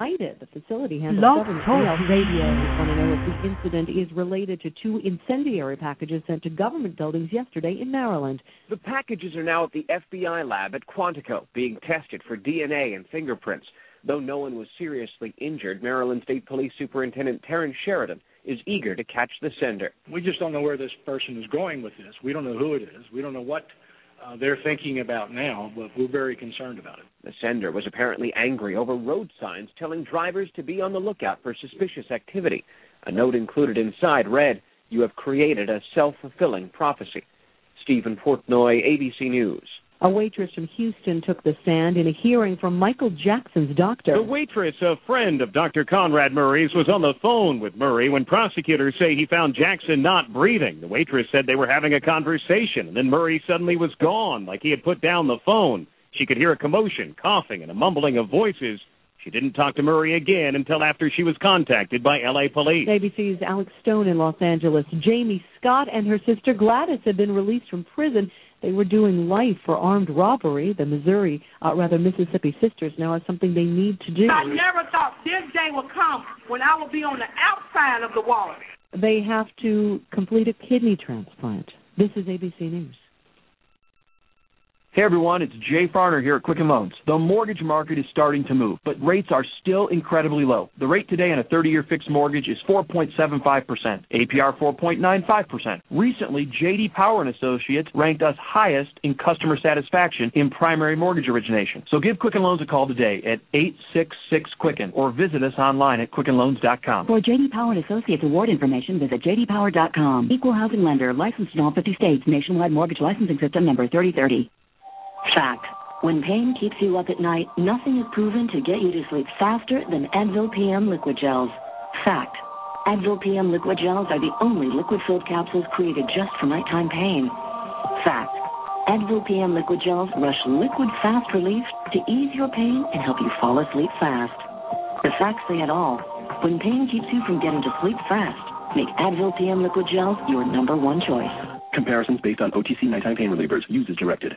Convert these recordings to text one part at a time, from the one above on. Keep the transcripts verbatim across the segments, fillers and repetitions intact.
indicted. The facility handles Blog government Talk mail. Radio. We want to know if the incident is related to two incendiary packages sent to government buildings yesterday in Maryland. The packages are now at the F B I lab at Quantico, being tested for D N A and fingerprints. Though no one was seriously injured, Maryland State Police Superintendent Terrence Sheridan is eager to catch the sender. We just don't know where this person is going with this. We don't know who it is. We don't know what uh, they're thinking about now, but we're very concerned about it. The sender was apparently angry over road signs telling drivers to be on the lookout for suspicious activity. A note included inside read, "You have created a self-fulfilling prophecy." Stephen Portnoy, A B C News. A waitress from Houston took the stand in a hearing from Michael Jackson's doctor. The waitress, a friend of Doctor Conrad Murray's, was on the phone with Murray when prosecutors say he found Jackson not breathing. The waitress said they were having a conversation, and then Murray suddenly was gone, like he had put down the phone. She could hear a commotion, coughing, and a mumbling of voices. She didn't talk to Murray again until after she was contacted by L A police. A B C's Alex Stone in Los Angeles. Jamie Scott and her sister Gladys have been released from prison. They were doing life for armed robbery. The Missouri, uh, rather Mississippi sisters now have something they need to do. I never thought this day would come when I would be on the outside of the wall. They have to complete a kidney transplant. This is A B C News. Hey everyone, it's Jay Farner here at Quicken Loans. The mortgage market is starting to move, but rates are still incredibly low. The rate today on a thirty-year fixed mortgage is four point seven five percent, A P R four point nine five percent. Recently, J D Power and Associates ranked us highest in customer satisfaction in primary mortgage origination. So give Quicken Loans a call today at eight six six Quicken or visit us online at quicken loans dot com. For J D Power and Associates award information, visit j d power dot com. Equal housing lender, licensed in all fifty states, nationwide mortgage licensing system number thirty thirty. Fact. When pain keeps you up at night, nothing is proven to get you to sleep faster than Advil P M liquid gels. Fact. Advil P M liquid gels are the only liquid-filled capsules created just for nighttime pain. Fact. Advil P M liquid gels rush liquid fast relief to ease your pain and help you fall asleep fast. The facts say it all. When pain keeps you from getting to sleep fast, make Advil P M liquid gels your number one choice. Comparisons based on O T C nighttime pain relievers. Use as directed.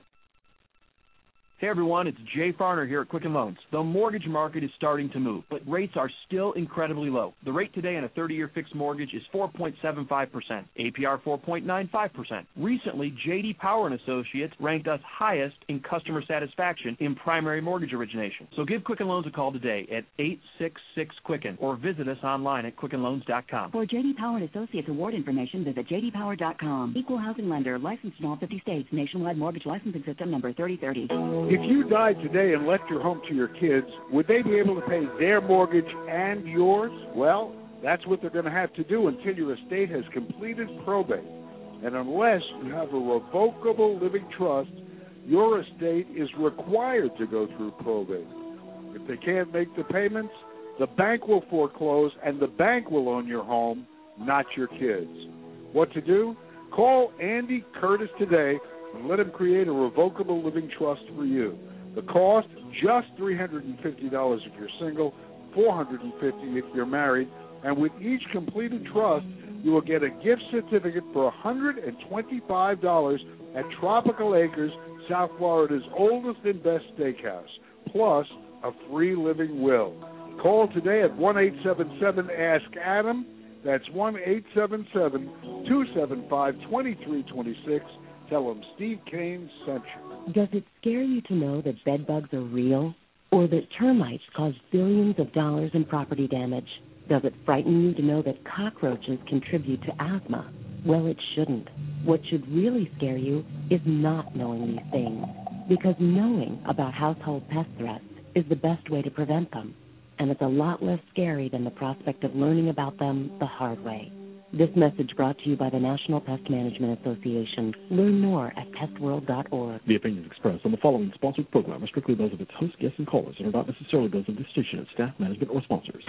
Hey everyone, it's Jay Farner here at Quicken Loans. The mortgage market is starting to move, but rates are still incredibly low. The rate today on a thirty-year fixed mortgage is four point seven five percent, A P R four point nine five percent. Recently, J D Power and Associates ranked us highest in customer satisfaction in primary mortgage origination. So give Quicken Loans a call today at eight six six Quicken or visit us online at quicken loans dot com. For J D Power and Associates award information, visit j d power dot com. Equal housing lender, licensed in all fifty states, nationwide mortgage licensing system number thirty thirty. If you died today and left your home to your kids, would they be able to pay their mortgage and yours? Well, that's what they're going to have to do until your estate has completed probate. And unless you have a revocable living trust, your estate is required to go through probate. If they can't make the payments, the bank will foreclose and the bank will own your home, not your kids. What to do? Call Andy Curtis today and let him create a revocable living trust for you. The cost, just three hundred fifty dollars if you're single, four hundred fifty dollars if you're married, and with each completed trust, you will get a gift certificate for one hundred twenty-five dollars at Tropical Acres, South Florida's oldest and best steakhouse, plus a free living will. Call today at one eight seven seven ask Adam. That's one eight seven seven, two seven five, two three two six. Tell them Steve Kane sent you. Does it scare you to know that bed bugs are real? Or that termites cause billions of dollars in property damage? Does it frighten you to know that cockroaches contribute to asthma? Well, it shouldn't. What should really scare you is not knowing these things. Because knowing about household pest threats is the best way to prevent them. And it's a lot less scary than the prospect of learning about them the hard way. This message brought to you by the National Pest Management Association. Learn more at pest world dot org. The opinions expressed on the following sponsored program are strictly those of its host, guests, and callers and are not necessarily those of this station, its staff, management, or sponsors.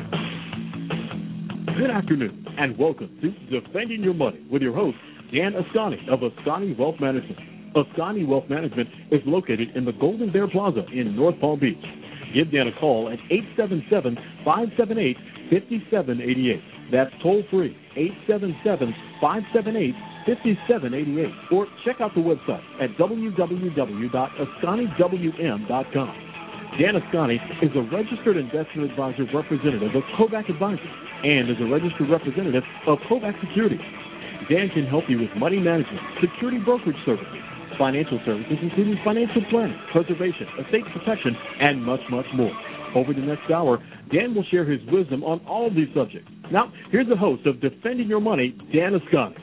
Good afternoon, and welcome to Defending Your Money with your host, Dan Ascani of Ascani Wealth Management. Ascani Wealth Management is located in the Golden Bear Plaza in North Palm Beach. Give Dan a call at eight seven seven, five seven eight, five seven eight eight. That's toll-free, eight seven seven, five seven eight, five seven eight eight. Or check out the website at w w w dot ascani w m dot com. Dan Ascani is a registered investment advisor representative of Kovac Advisors and is a registered representative of Kovac Securities. Dan can help you with money management, security brokerage services, financial services including financial planning, preservation, estate protection, and much, much more. Over the next hour, Dan will share his wisdom on all of these subjects. Now, here's the host of Defending Your Money, Dan Ascani.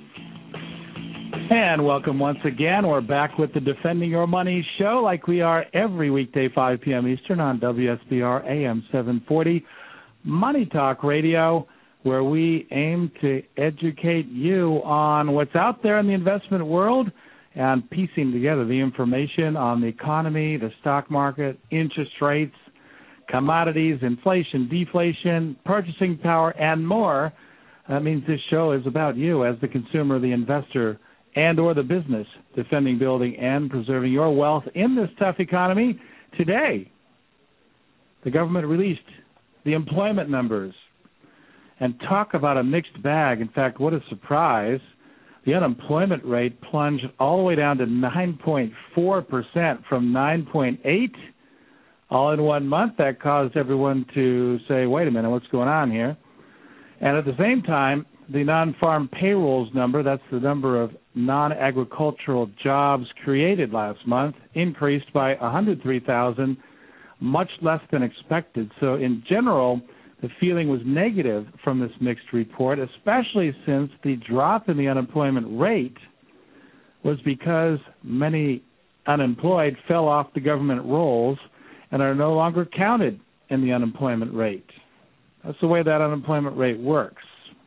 And welcome once again. We're back with the Defending Your Money show like we are every weekday, five p.m. Eastern on W S B R A M seven forty, Money Talk Radio, where we aim to educate you on what's out there in the investment world and piecing together the information on the economy, the stock market, interest rates, commodities, inflation, deflation, purchasing power, and more. That means this show is about you as the consumer, the investor, and or the business, defending, building, and preserving your wealth in this tough economy. Today, the government released the employment numbers and talk about a mixed bag. In fact, what a surprise. The unemployment rate plunged all the way down to nine point four percent from nine point eight all in one month. That caused everyone to say, wait a minute, what's going on here? And at the same time, the non-farm payrolls number, that's the number of non-agricultural jobs created last month, increased by one hundred three thousand, much less than expected. So in general, the feeling was negative from this mixed report, especially since the drop in the unemployment rate was because many unemployed fell off the government rolls and are no longer counted in the unemployment rate. That's the way that unemployment rate works.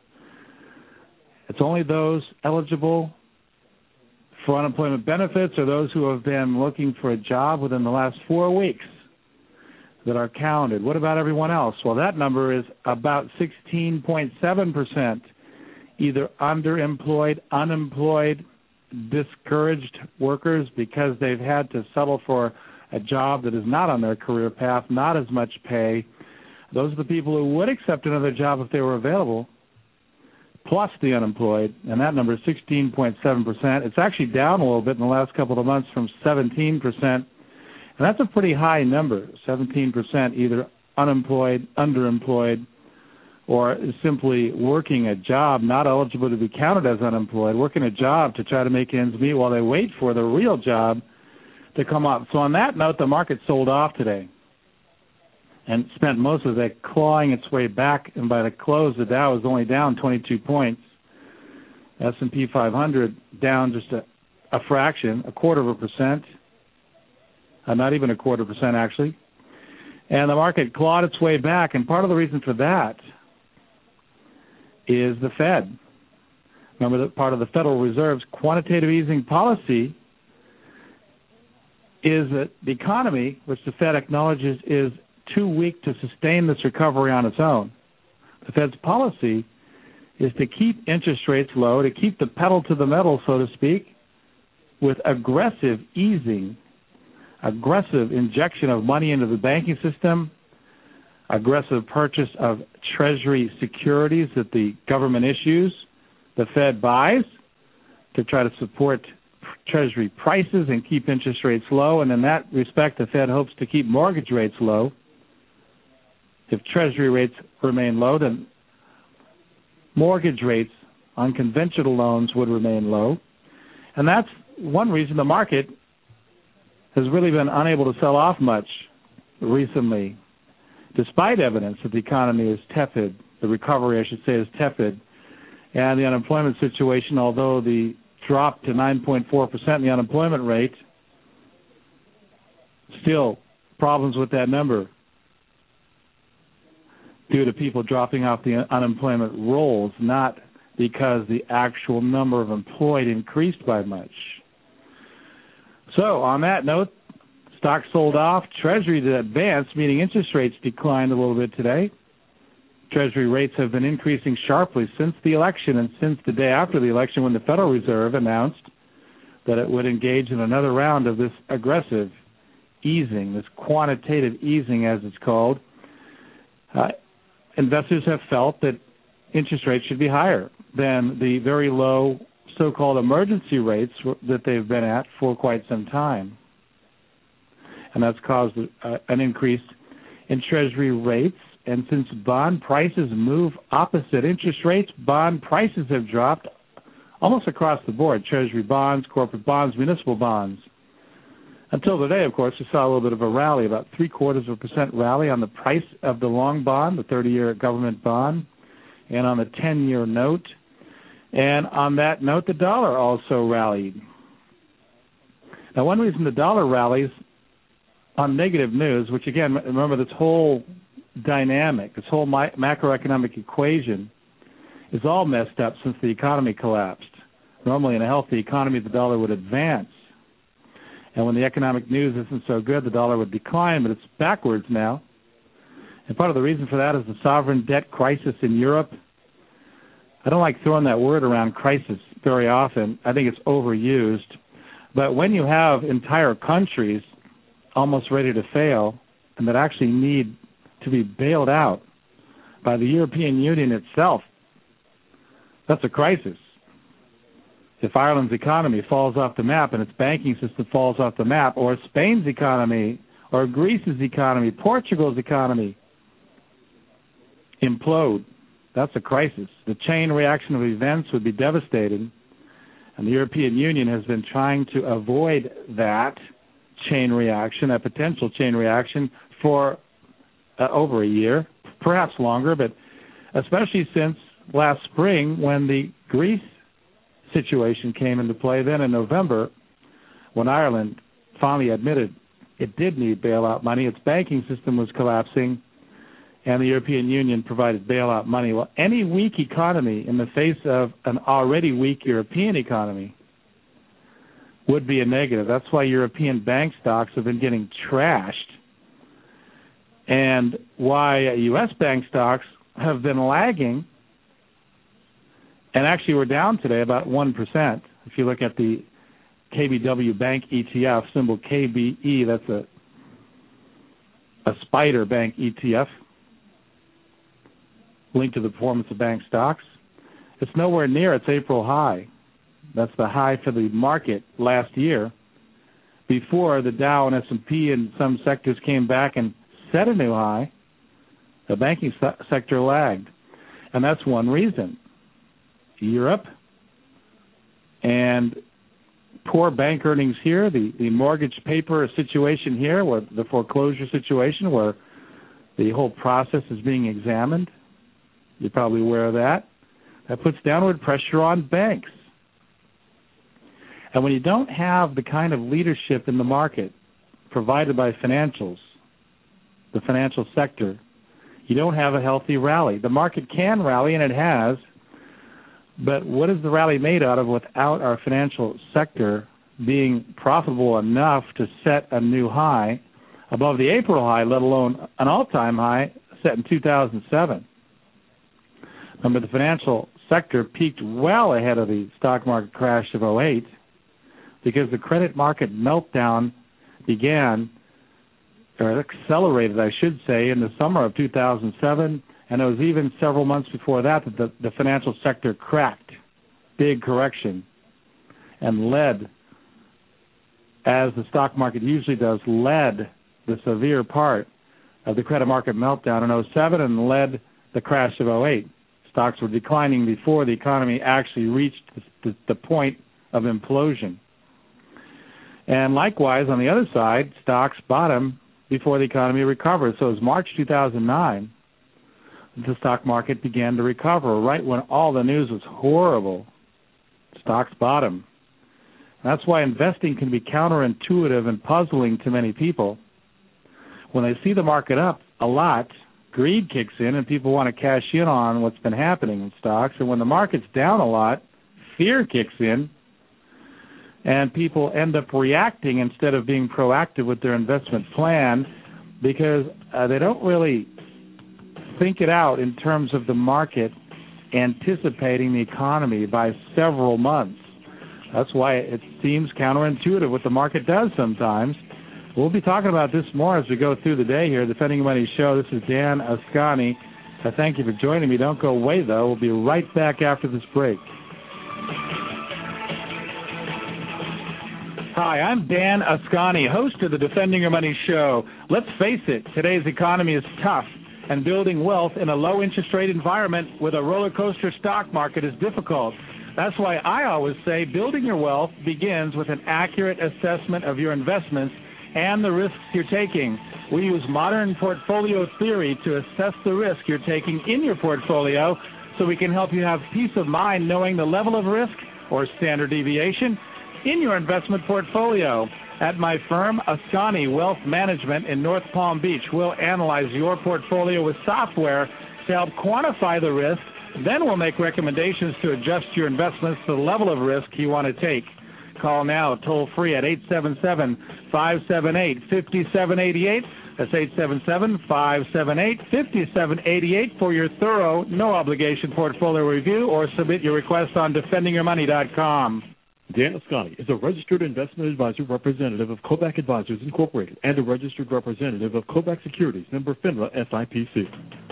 It's only those eligible for unemployment benefits or those who have been looking for a job within the last four weeks that are counted. What about everyone else? Well, that number is about sixteen point seven percent, either underemployed, unemployed, discouraged workers because they've had to settle for a job that is not on their career path, not as much pay. Those are the people who would accept another job if they were available, plus the unemployed, and that number is sixteen point seven percent. It's actually down a little bit in the last couple of months from seventeen percent, and that's a pretty high number, seventeen percent either unemployed, underemployed, or simply working a job, not eligible to be counted as unemployed, working a job to try to make ends meet while they wait for the real job to come up. So on that note, the market sold off today and spent most of it clawing its way back, and by the close, the Dow was only down twenty-two points. S and P five hundred down just a, a fraction, a quarter of a percent, uh, not even a quarter percent actually. And the market clawed its way back, and part of the reason for that is the Fed. Remember that part of the Federal Reserve's quantitative easing policy is that the economy, which the Fed acknowledges is too weak to sustain this recovery on its own. The Fed's policy is to keep interest rates low, to keep the pedal to the metal, so to speak, with aggressive easing, aggressive injection of money into the banking system, aggressive purchase of Treasury securities that the government issues, the Fed buys to try to support Treasury prices and keep interest rates low, and in that respect, the Fed hopes to keep mortgage rates low. If Treasury rates remain low, then mortgage rates on conventional loans would remain low. And that's one reason the market has really been unable to sell off much recently, despite evidence that the economy is tepid, the recovery, I should say, is tepid, and the unemployment situation, although the drop to nine point four percent in the unemployment rate, still problems with that number due to people dropping off the unemployment rolls, not because the actual number of employed increased by much. So on that note, stocks sold off. Treasury advanced, meaning interest rates declined a little bit today. Treasury rates have been increasing sharply since the election and since the day after the election when the Federal Reserve announced that it would engage in another round of this aggressive easing, this quantitative easing as it's called. Uh, investors have felt that interest rates should be higher than the very low so-called emergency rates that they've been at for quite some time. and that's caused uh, an increase in Treasury rates. And since bond prices move opposite interest rates, bond prices have dropped almost across the board: Treasury bonds, corporate bonds, municipal bonds. Until today, of course, we saw a little bit of a rally, about three-quarters of a percent rally on the price of the long bond, the thirty-year government bond, and on the ten-year note. And on that note, the dollar also rallied. Now, one reason the dollar rallies on negative news, which, again, remember this whole dynamic, this whole mi- macroeconomic equation is all messed up since the economy collapsed. Normally, in a healthy economy, the dollar would advance. And when the economic news isn't so good, the dollar would decline, but it's backwards now. And part of the reason for that is the sovereign debt crisis in Europe. I don't like throwing that word around, crisis, very often. I think it's overused. But when you have entire countries almost ready to fail and that actually need to be bailed out by the European Union itself, that's a crisis. If Ireland's economy falls off the map and its banking system falls off the map, or Spain's economy, or Greece's economy, Portugal's economy implode, that's a crisis. The chain reaction of events would be devastating, and the European Union has been trying to avoid that chain reaction, that potential chain reaction, for uh, over a year, perhaps longer, but especially since last spring when the Greece situation came into play. Then in November, when Ireland finally admitted it did need bailout money, its banking system was collapsing, and the European Union provided bailout money. Well, any weak economy in the face of an already weak European economy would be a negative. That's why European bank stocks have been getting trashed, and why U S bank stocks have been lagging. And actually, we're down today about one percent. If you look at the K B W Bank E T F, symbol K B E, that's a a spider bank E T F, linked to the performance of bank stocks. It's nowhere near its April high. That's the high for the market last year, before the Dow and S and P and some sectors came back and set a new high. The banking sector lagged. And that's one reason. Europe and poor bank earnings here, the, the mortgage paper situation here, where the foreclosure situation where the whole process is being examined. You're probably aware of that. That puts downward pressure on banks. And when you don't have the kind of leadership in the market provided by financials, the financial sector, you don't have a healthy rally. The market can rally, and it has, but what is the rally made out of without our financial sector being profitable enough to set a new high above the April high, let alone an all-time high set in two thousand seven? Remember, the financial sector peaked well ahead of the stock market crash of oh eight because the credit market meltdown began, or accelerated, I should say, in the summer of two thousand seven. And it was even several months before that that the, the financial sector cracked, big correction, and led, as the stock market usually does, led the severe part of the credit market meltdown in oh seven and led the crash of oh eight. Stocks were declining before the economy actually reached the, the, the point of implosion. And likewise, on the other side, stocks bottom before the economy recovered. So it was March two thousand nine. The stock market began to recover, right when all the news was horrible. Stocks bottom. That's why investing can be counterintuitive and puzzling to many people. When they see the market up a lot, greed kicks in and people want to cash in on what's been happening in stocks. And when the market's down a lot, fear kicks in and people end up reacting instead of being proactive with their investment plan because uh, they don't really think it out in terms of the market anticipating the economy by several months. That's why it seems counterintuitive what the market does sometimes. We'll be talking about this more as we go through the day here. Defending Your Money Show. This is Dan Ascani. I thank you for joining me. Don't go away, though. We'll be right back after this break. Hi, I'm Dan Ascani, host of the Defending Your Money show. Let's face it, today's economy is tough, and building wealth in a low-interest rate environment with a roller coaster stock market is difficult. That's why I always say building your wealth begins with an accurate assessment of your investments and the risks you're taking. We use modern portfolio theory to assess the risk you're taking in your portfolio so we can help you have peace of mind knowing the level of risk or standard deviation in your investment portfolio. At my firm, Ascani Wealth Management in North Palm Beach, we'll analyze your portfolio with software to help quantify the risk. Then we'll make recommendations to adjust your investments to the level of risk you want to take. Call now, toll free at eight seven seven, five seven eight, five seven eight eight. That's eight seven seven, five seven eight, five seven eight eight for your thorough, no-obligation portfolio review, or submit your request on defending your money dot com. Dan Ascani is a registered investment advisor representative of Kovac Advisors Incorporated and a registered representative of Kovac Securities, member FINRA S I P C.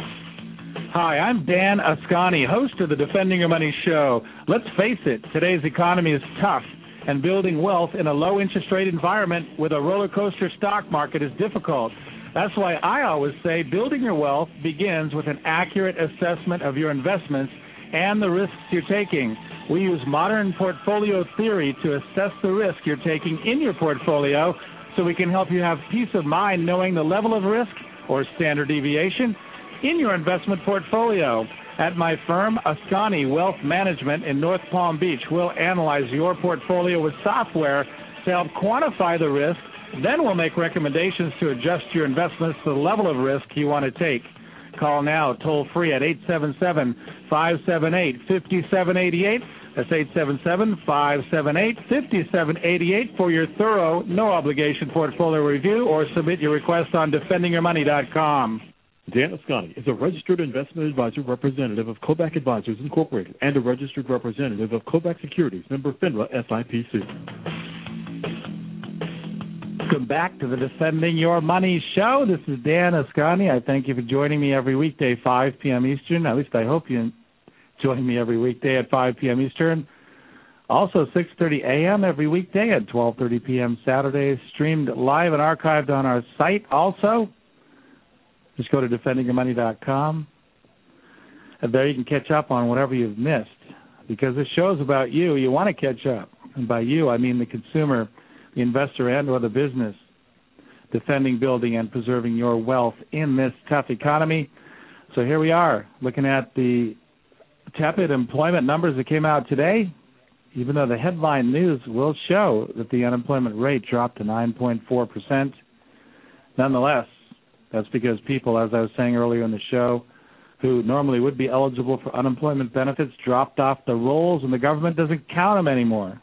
Hi, I'm Dan Ascani, host of the Defending Your Money show. Let's face it, today's economy is tough, and building wealth in a low-interest rate environment with a roller coaster stock market is difficult. That's why I always say building your wealth begins with an accurate assessment of your investments and the risks you're taking. We use modern portfolio theory to assess the risk you're taking in your portfolio so we can help you have peace of mind knowing the level of risk or standard deviation in your investment portfolio. At my firm, Ascani Wealth Management in North Palm Beach, we'll analyze your portfolio with software to help quantify the risk. Then we'll make recommendations to adjust your investments to the level of risk you want to take. Call now, toll free at eight seven seven, five seven eight, five seven eight eight. That's eight seven seven, five seven eight, five seven eight eight for your thorough, no-obligation portfolio review, or submit your request on defending your money dot com. Dan Ascani is a registered investment advisor representative of Kovac Advisors Incorporated and a registered representative of Kovac Securities, member FINRA S I P C. Welcome back to the Defending Your Money show. This is Dan Ascani. I thank you for joining me every weekday, five p.m. Eastern. At least I hope you join me every weekday at five p.m. Eastern. Also, six thirty a.m. every weekday at twelve thirty p.m. Saturdays. Streamed live and archived on our site also. Just go to defending your money dot com. And there you can catch up on whatever you've missed. Because this show's about you. You want to catch up. And by you, I mean the consumer, the investor, and or the business, defending, building, and preserving your wealth in this tough economy. So here we are, looking at the tepid employment numbers that came out today, even though the headline news will show that the unemployment rate dropped to nine point four percent. Nonetheless, that's because people, as I was saying earlier in the show, who normally would be eligible for unemployment benefits dropped off the rolls, and the government doesn't count them anymore.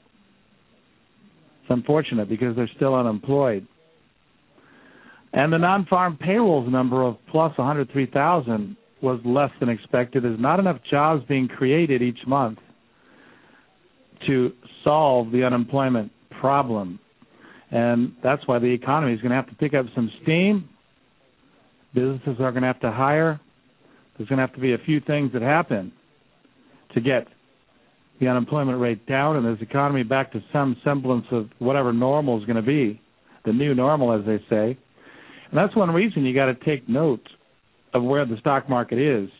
It's unfortunate because they're still unemployed. And the non-farm payrolls number of plus one hundred three thousand was less than expected. There's not enough jobs being created each month to solve the unemployment problem. And that's why the economy is going to have to pick up some steam. Businesses are going to have to hire. There's going to have to be a few things that happen to get the unemployment rate down and this economy back to some semblance of whatever normal is going to be, the new normal, as they say. And that's one reason you got to take note of where the stock market is,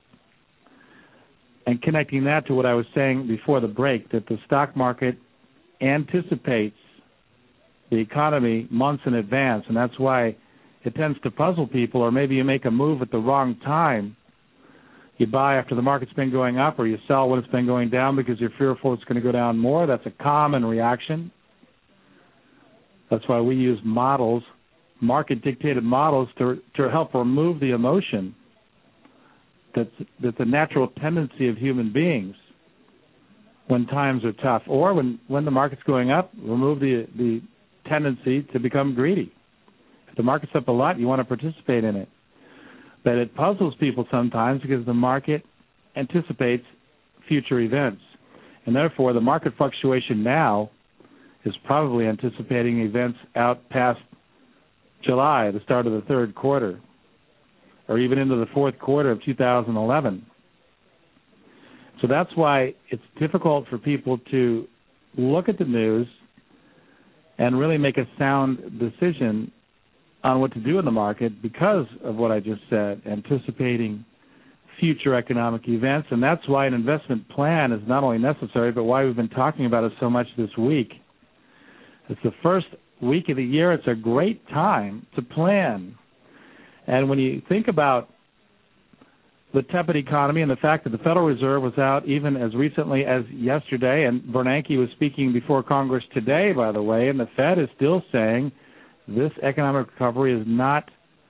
and connecting that to what I was saying before the break, that the stock market anticipates the economy months in advance, and that's why it tends to puzzle people. Or maybe you make a move at the wrong time. You buy after the market's been going up, or you sell when it's been going down because you're fearful it's going to go down more. That's a common reaction. That's why we use models, market-dictated models, to to help remove the emotion that's, that's a natural tendency of human beings when times are tough. Or when, when the market's going up, remove the, the tendency to become greedy. If the market's up a lot, you want to participate in it. But it puzzles people sometimes because the market anticipates future events. And therefore, the market fluctuation now is probably anticipating events out past July, the start of the third quarter, or even into the fourth quarter of two thousand eleven. So that's why it's difficult for people to look at the news and really make a sound decision on what to do in the market because of what I just said, anticipating future economic events. And that's why an investment plan is not only necessary, but why we've been talking about it so much this week. It's the first week of the year. It's a great time to plan. And when you think about the tepid economy and the fact that the Federal Reserve was out even as recently as yesterday, and Bernanke was speaking before Congress today, by the way, and the Fed is still saying this economic recovery is not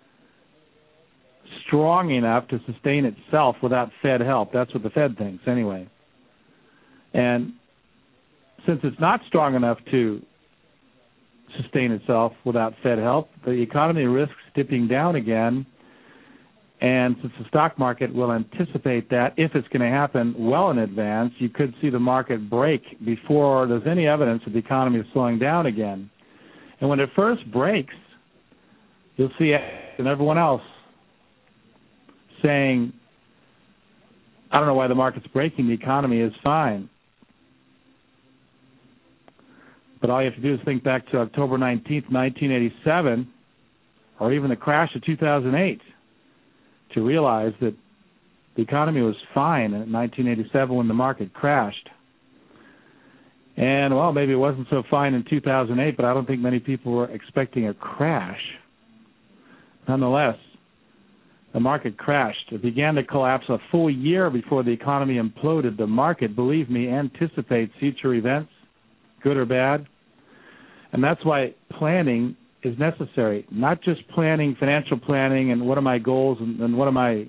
strong enough to sustain itself without Fed help. That's what the Fed thinks anyway. And since it's not strong enough to sustain itself without Fed help, the economy risks dipping down again. And since the stock market will anticipate that, if it's going to happen well in advance, you could see the market break before there's any evidence that the economy is slowing down again. And when it first breaks, you'll see and everyone else saying, I don't know why the market's breaking, the economy is fine. But all you have to do is think back to October nineteenth, nineteen eighty-seven, or even the crash of two thousand eight, to realize that the economy was fine in nineteen eighty-seven when the market crashed. And, well, maybe it wasn't so fine in two thousand eight, but I don't think many people were expecting a crash. Nonetheless, the market crashed. It began to collapse a full year before the economy imploded. The market, believe me, anticipates future events, good or bad. And that's why planning is necessary, not just planning, financial planning, and what are my goals and, and what am I,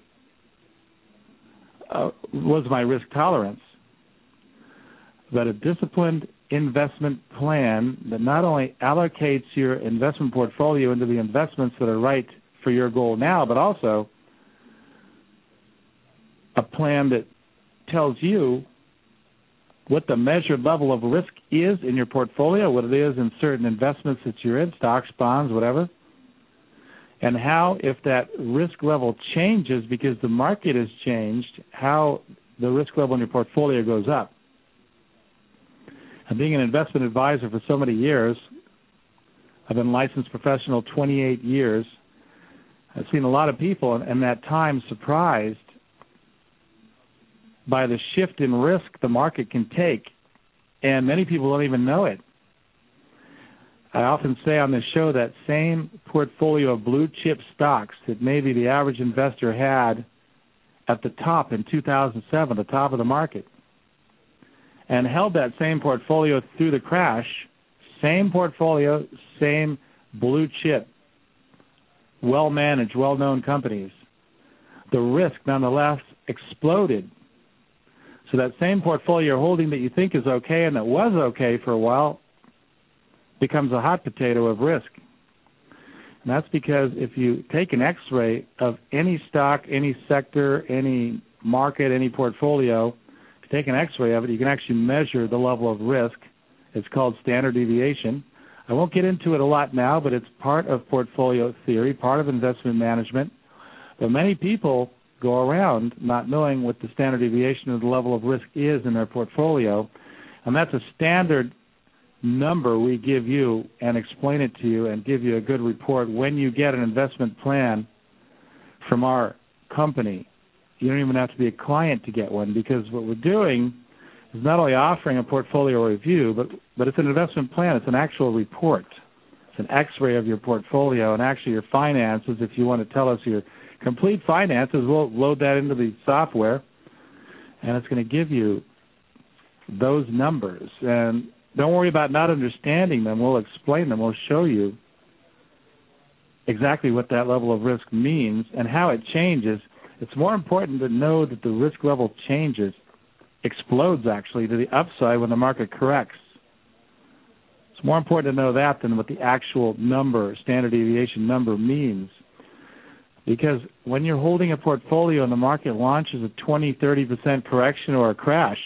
uh, what's my risk tolerance, but a disciplined investment plan that not only allocates your investment portfolio into the investments that are right for your goal now, but also a plan that tells you what the measured level of risk is in your portfolio, what it is in certain investments that you're in, stocks, bonds, whatever, and how, if that risk level changes because the market has changed, how the risk level in your portfolio goes up. And being an investment advisor for so many years, I've been a licensed professional twenty-eight years, I've seen a lot of people in that time surprised by the shift in risk the market can take, and many people don't even know it. I often say on this show that same portfolio of blue chip stocks that maybe the average investor had at the top in two thousand seven, the top of the market, and held that same portfolio through the crash, same portfolio, same blue chip, well-managed, well-known companies, the risk nonetheless exploded. So that same portfolio you're holding that you think is okay and that was okay for a while becomes a hot potato of risk. And that's because if you take an X-ray of any stock, any sector, any market, any portfolio, if you take an X-ray of it, you can actually measure the level of risk. It's called standard deviation. I won't get into it a lot now, but it's part of portfolio theory, part of investment management. But many people go around not knowing what the standard deviation of the level of risk is in their portfolio, and that's a standard number we give you and explain it to you and give you a good report when you get an investment plan from our company. You don't even have to be a client to get one, because what we're doing is not only offering a portfolio review, but, but it's an investment plan. It's an actual report. It's an X-ray of your portfolio and actually your finances. If you want to tell us your complete finances, we'll load that into the software, and it's going to give you those numbers. And don't worry about not understanding them. We'll explain them. We'll show you exactly what that level of risk means and how it changes. It's more important to know that the risk level changes, explodes actually to the upside when the market corrects. It's more important to know that than what the actual number, standard deviation number, means. Because when you're holding a portfolio and the market launches a twenty, thirty percent correction or a crash,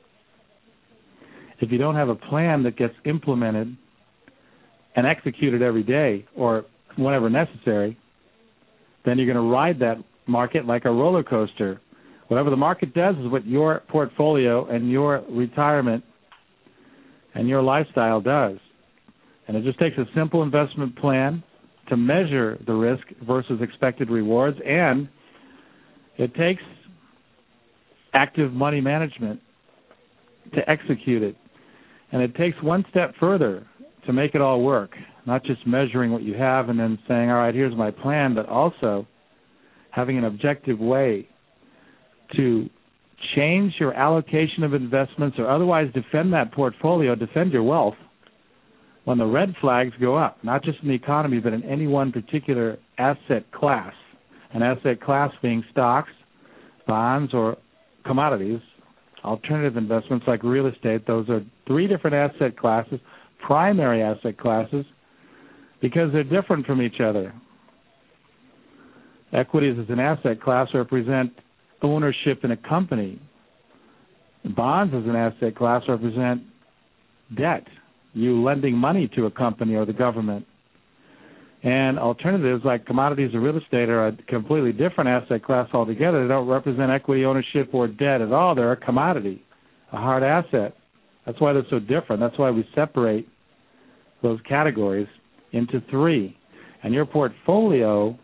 if you don't have a plan that gets implemented and executed every day or whenever necessary, then you're going to ride that market like a roller coaster. Whatever the market does is what your portfolio and your retirement and your lifestyle does. And it just takes a simple investment plan to measure the risk versus expected rewards, and it takes active money management to execute it. And it takes one step further to make it all work, not just measuring what you have and then saying, all right, here's my plan, but also having an objective way to change your allocation of investments or otherwise defend that portfolio, defend your wealth when the red flags go up, not just in the economy, but in any one particular asset class. An asset class being stocks, bonds, or commodities, alternative investments like real estate. Those are three different asset classes, primary asset classes, because they're different from each other. Equities as an asset class represent ownership in a company. Bonds as an asset class represent debt, you lending money to a company or the government. And alternatives like commodities or real estate are a completely different asset class altogether. They don't represent equity ownership or debt at all. They're a commodity, a hard asset. That's why they're so different. That's why we separate those categories into three. And your portfolio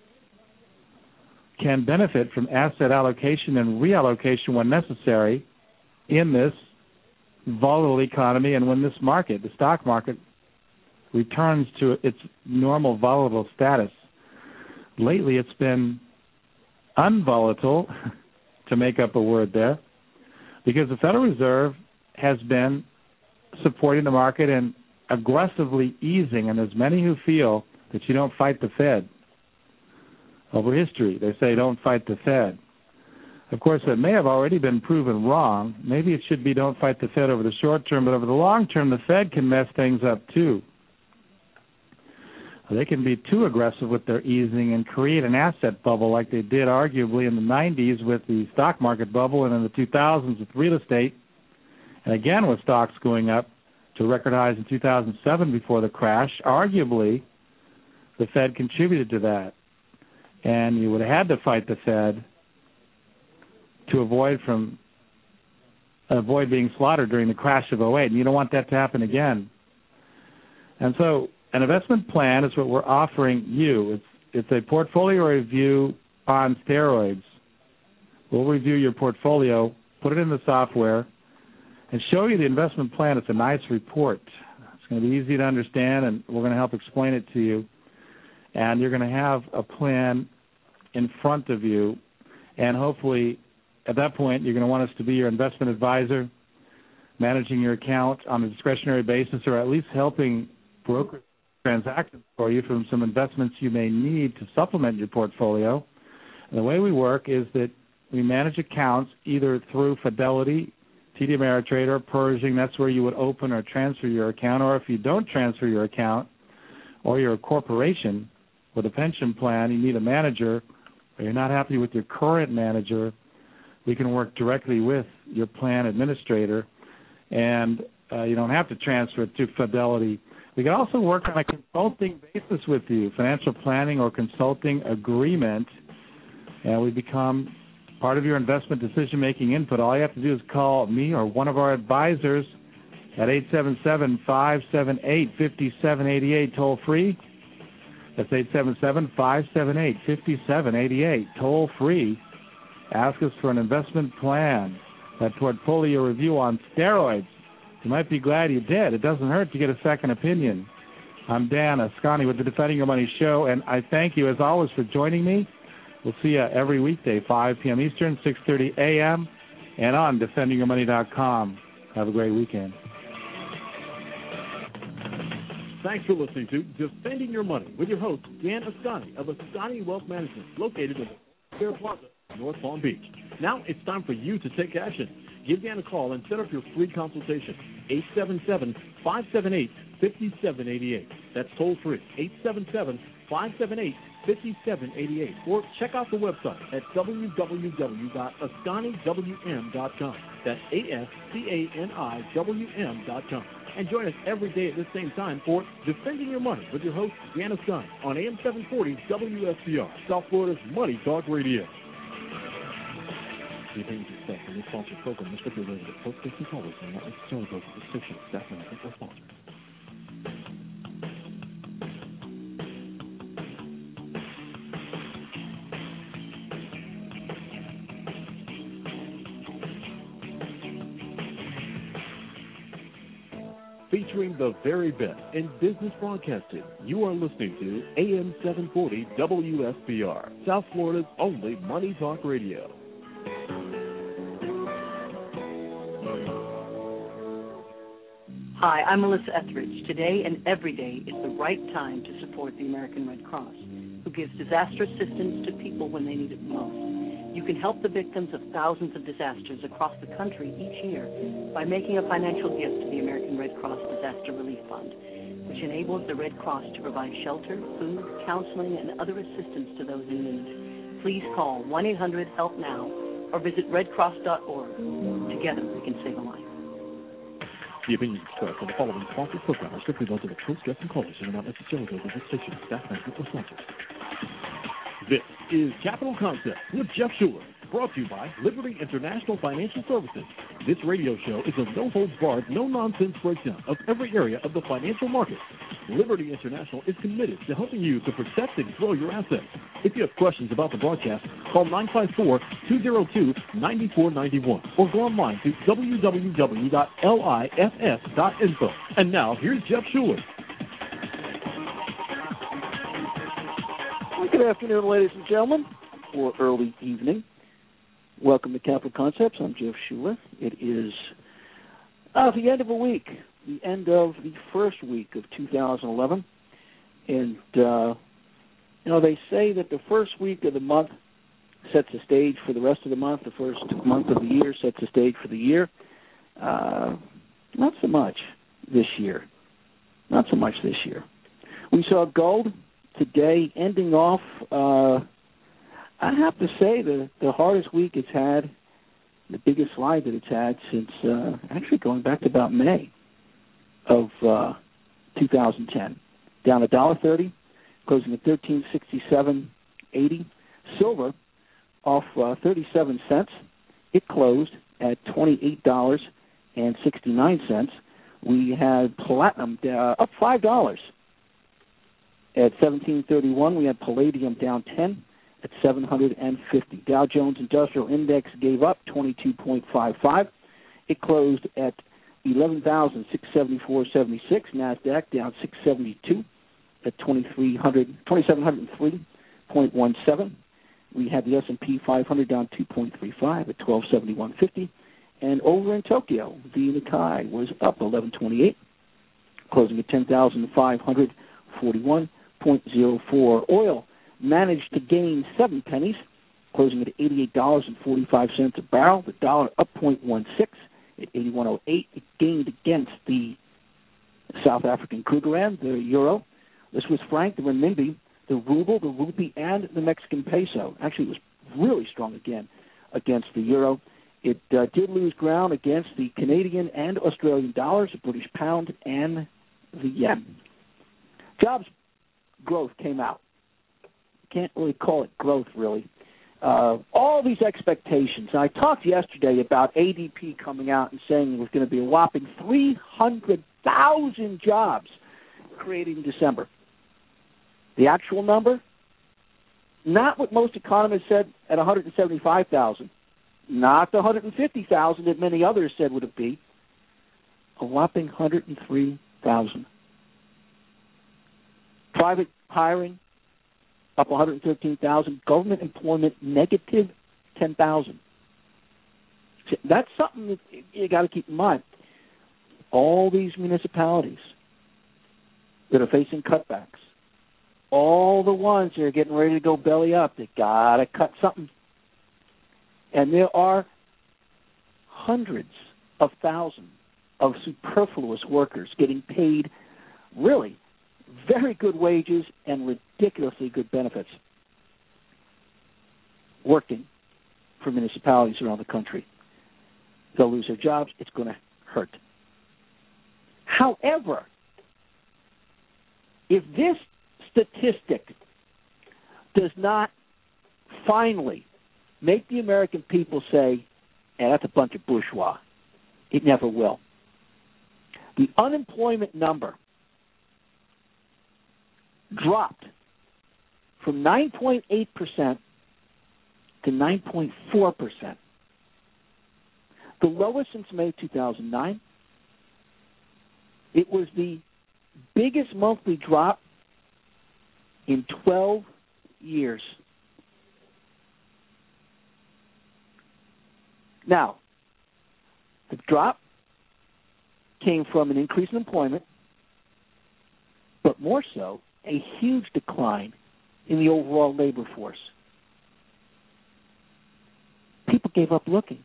can benefit from asset allocation and reallocation when necessary in this volatile economy and when this market, the stock market, returns to its normal volatile status. Lately, it's been unvolatile, to make up a word there, because the Federal Reserve has been supporting the market and aggressively easing, and there's many who feel that you don't fight the Fed. Over history, they say don't fight the Fed. Of course, it may have already been proven wrong. Maybe it should be don't fight the Fed over the short term, but over the long term, the Fed can mess things up too. They can be too aggressive with their easing and create an asset bubble like they did arguably in the nineties with the stock market bubble and in the two thousands with real estate, and again with stocks going up to record highs in two thousand seven before the crash. Arguably, the Fed contributed to that, and you would have had to fight the Fed to avoid from avoid being slaughtered during the crash of oh eight, and you don't want that to happen again. And so an investment plan is what we're offering you. It's it's a portfolio review on steroids. We'll review your portfolio, put it in the software, and show you the investment plan. It's a nice report. It's going to be easy to understand, and we're going to help explain it to you. And you're going to have a plan in front of you, and hopefully at that point you're going to want us to be your investment advisor, managing your account on a discretionary basis, or at least helping broker transactions for you from some investments you may need to supplement your portfolio. And the way we work is that we manage accounts either through Fidelity, T D Ameritrade, or Pershing. That's where you would open or transfer your account. Or if you don't transfer your account, or you're a corporation with a pension plan, you need a manager, or you're not happy with your current manager, we can work directly with your plan administrator, and uh, you don't have to transfer it to Fidelity. We can also work on a consulting basis with you, financial planning or consulting agreement, and we become part of your investment decision-making input. All you have to do is call me or one of our advisors at eight seven seven, five seven eight, five seven eight eight, toll-free. That's eight seven seven, five seven eight, five seven eight eight, toll-free. Ask us for an investment plan, that portfolio review on steroids. You might be glad you did. It doesn't hurt to get a second opinion. I'm Dan Ascani with the Defending Your Money Show, and I thank you, as always, for joining me. We'll see you every weekday, five p.m. Eastern, six thirty a.m., and on defending your money dot com. Have a great weekend. Thanks for listening to Defending Your Money with your host, Dan Ascani of Ascani Wealth Management, located in Fair Plaza, North Palm Beach. Now it's time for you to take action. Give Dan a call and set up your free consultation. eight seven seven, five seven eight, five seven eight eight. That's toll free. eight seven seven, five seven eight, five seven eight eight. Or check out the website at w w w dot ascani w m dot com. That's A S C A N I W M dot com. And join us every day at this same time for Defending Your Money with your host, Dan Ascani, on A M seven forty W S B R, South Florida's Money Talk Radio. The opinions expressed in this sponsored program is stipulated that post-station callers are not necessarily those of the station, staff, and or sponsors. featuring the very best in business broadcasting. You are listening to A M seven forty W S B R, South Florida's only Money Talk Radio. Hi, I'm Melissa Etheridge. Today and every day is the right time to support the American Red Cross, who gives disaster assistance to people when they need it most. You can help the victims of thousands of disasters across the country each year by making a financial gift to the American Red Cross Disaster Relief Fund, which enables the Red Cross to provide shelter, food, counseling, and other assistance to those in need. Please call one eight hundred help now or visit red cross dot org. Together we can save a life. The opinions expressed on the following sponsored program are strictly those of the host, guests, and callers and are not necessarily those of the station, staff, management, or sponsors. This is Capital Concepts with Jeff Schuler, brought to you by Liberty International Financial Services. This radio show is a no-holds-barred, no-nonsense breakdown of every area of the financial market. Liberty International is committed to helping you to protect and grow your assets. If you have questions about the broadcast, call nine five four, two zero two, nine four nine one or go online to w w w dot liff dot info. And now, here's Jeff Schuler. Good afternoon, ladies and gentlemen, or early evening. Welcome to Capital Concepts. I'm Jeff Schuler. It is uh, the end of a week, the end of the first week of two thousand eleven. And, uh, you know, they say that the first week of the month sets the stage for the rest of the month. The first month of the year sets the stage for the year. Uh, not so much this year. Not so much this year. We saw gold today ending off, uh, I have to say, the, the hardest week it's had, the biggest slide that it's had since uh, actually going back to about May of uh, two thousand ten. Down one dollar thirty, closing at thirteen sixty-seven eighty. Silver off uh, thirty-seven cents. It closed at twenty-eight dollars and sixty-nine cents. We had platinum uh, up five dollars. At seventeen thirty-one, we had palladium down ten at seven hundred fifty. Dow Jones Industrial Index gave up twenty-two point five five. It closed at eleven thousand six hundred seventy-four point seven six. NASDAQ down six seventy-two at twenty-three hundred, twenty-seven hundred three point one seven. We had the S and P five hundred down two point three five at twelve seventy-one fifty. And over in Tokyo, the Nikkei was up eleven twenty-eight, closing at ten thousand five hundred forty-one point zero four. Oil managed to gain seven pennies, closing at eighty-eight dollars and forty-five cents a barrel. The dollar up zero point one six at eighty-one oh eight. It gained against the South African Krugerrand, the euro, the Swiss franc, the renminbi, the ruble, the rupee, and the Mexican peso. Actually, it was really strong again against the euro. It uh, did lose ground against the Canadian and Australian dollars, the British pound, and the yen. Jobs growth came out. Can't really call it growth, really. Uh, all these expectations. And I talked yesterday about A D P coming out and saying it was going to be a whopping three hundred thousand jobs created in December. The actual number, not what most economists said at one hundred seventy-five thousand, not the one hundred fifty thousand that many others said would it be, a whopping one hundred three thousand. Private hiring up one hundred thirteen thousand. Government employment negative ten thousand. That's something that you got to keep in mind. All these municipalities that are facing cutbacks, all the ones that are getting ready to go belly up, they got to cut something. And there are hundreds of thousands of superfluous workers getting paid really very good wages and ridiculously good benefits working for municipalities around the country. They'll lose their jobs. It's going to hurt. However, if this statistic does not finally make the American people say, hey, that's a bunch of bourgeois, it never will. The unemployment number dropped from nine point eight percent to nine point four percent. The lowest since May two thousand nine. It was the biggest monthly drop in twelve years. Now, the drop came from an increase in employment, but more so, a huge decline in the overall labor force. People gave up looking.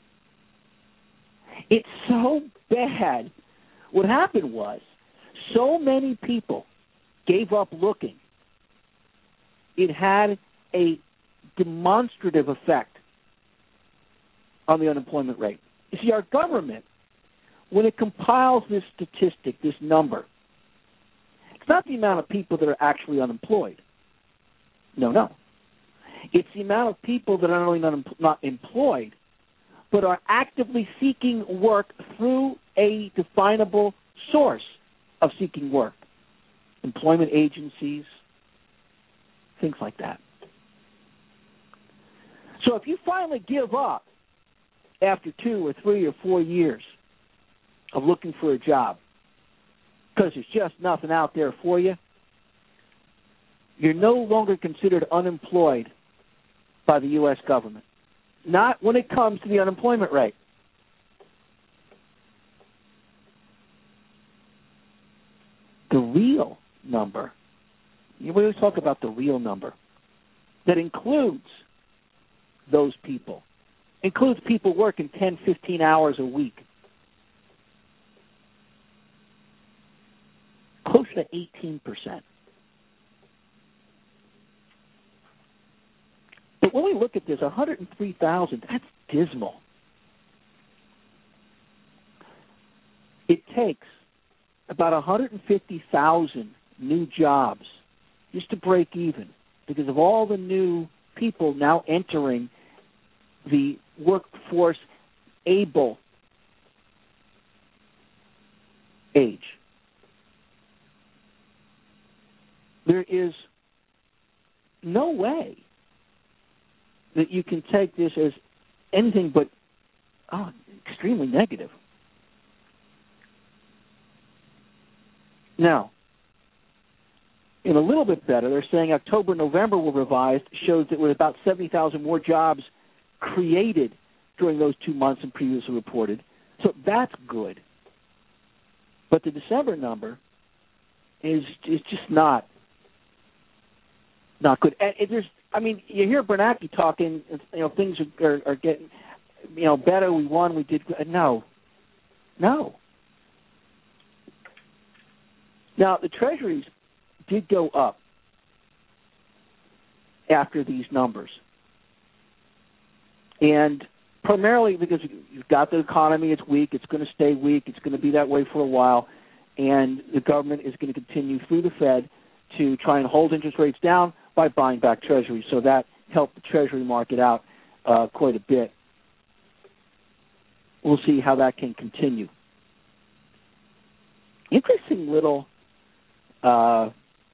It's so bad. What happened was, so many people gave up looking, it had a demonstrative effect on the unemployment rate. You see, our government, when it compiles this statistic, this number, it's not the amount of people that are actually unemployed. No, no. It's the amount of people that are not only not, not employed, but are actively seeking work through a definable source of seeking work. Employment agencies, things like that. So if you finally give up after two or three or four years of looking for a job because there's just nothing out there for you, you're no longer considered unemployed by the U S government. Not when it comes to the unemployment rate. The real number, we always talk about the real number, that includes those people, includes people working ten, fifteen hours a week. Close to eighteen percent. But when we look at this, one hundred three thousand, that's dismal. It takes about one hundred fifty thousand new jobs just to break even because of all the new people now entering the workforce able age. There is no way that you can take this as anything but oh, extremely negative. Now, in a little bit better, they're saying October, November were revised, shows that with about seventy thousand more jobs created during those two months than previously reported. So that's good. But the December number is is just not not good. And it, there's, I mean, you hear Bernanke talking, you know, things are, are, are getting, you know, better. We won. We did. No, no. Now the Treasuries did go up after these numbers, and primarily because you've got the economy, it's weak, it's going to stay weak, it's going to be that way for a while, and the government is going to continue through the Fed to try and hold interest rates down by buying back Treasuries. So that helped the Treasury market out uh, quite a bit. We'll see how that can continue. Interesting little uh,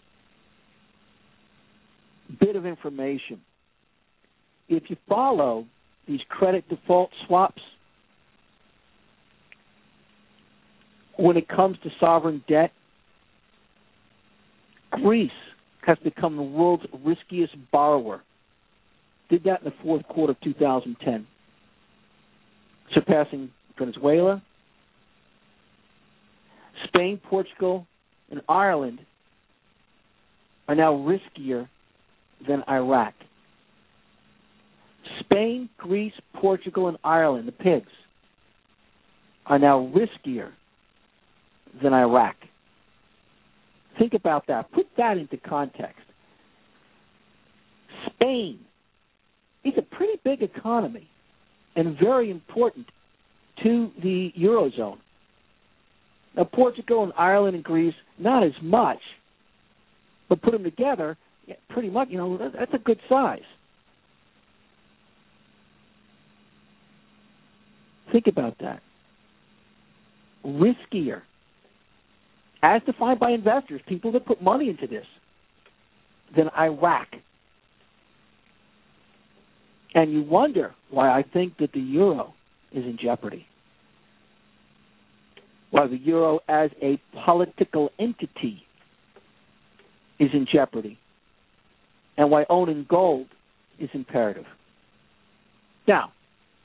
bit of information. If you follow these credit default swaps, when it comes to sovereign debt, Greece has become the world's riskiest borrower. Did that in the fourth quarter of two thousand ten, surpassing Venezuela. Spain, Portugal, and Ireland are now riskier than Iraq. Spain, Greece, Portugal, and Ireland, the pigs, are now riskier than Iraq. Think about that. Put that into context. Spain is a pretty big economy and very important to the Eurozone. Now, Portugal and Ireland and Greece, not as much, but put them together, yeah, pretty much, you know, that's a good size. Think about that. Riskier, as defined by investors, people that put money into this, than Iraq. And you wonder why I think that the euro is in jeopardy. why the euro as a political entity is in jeopardy, and why owning gold is imperative. Now,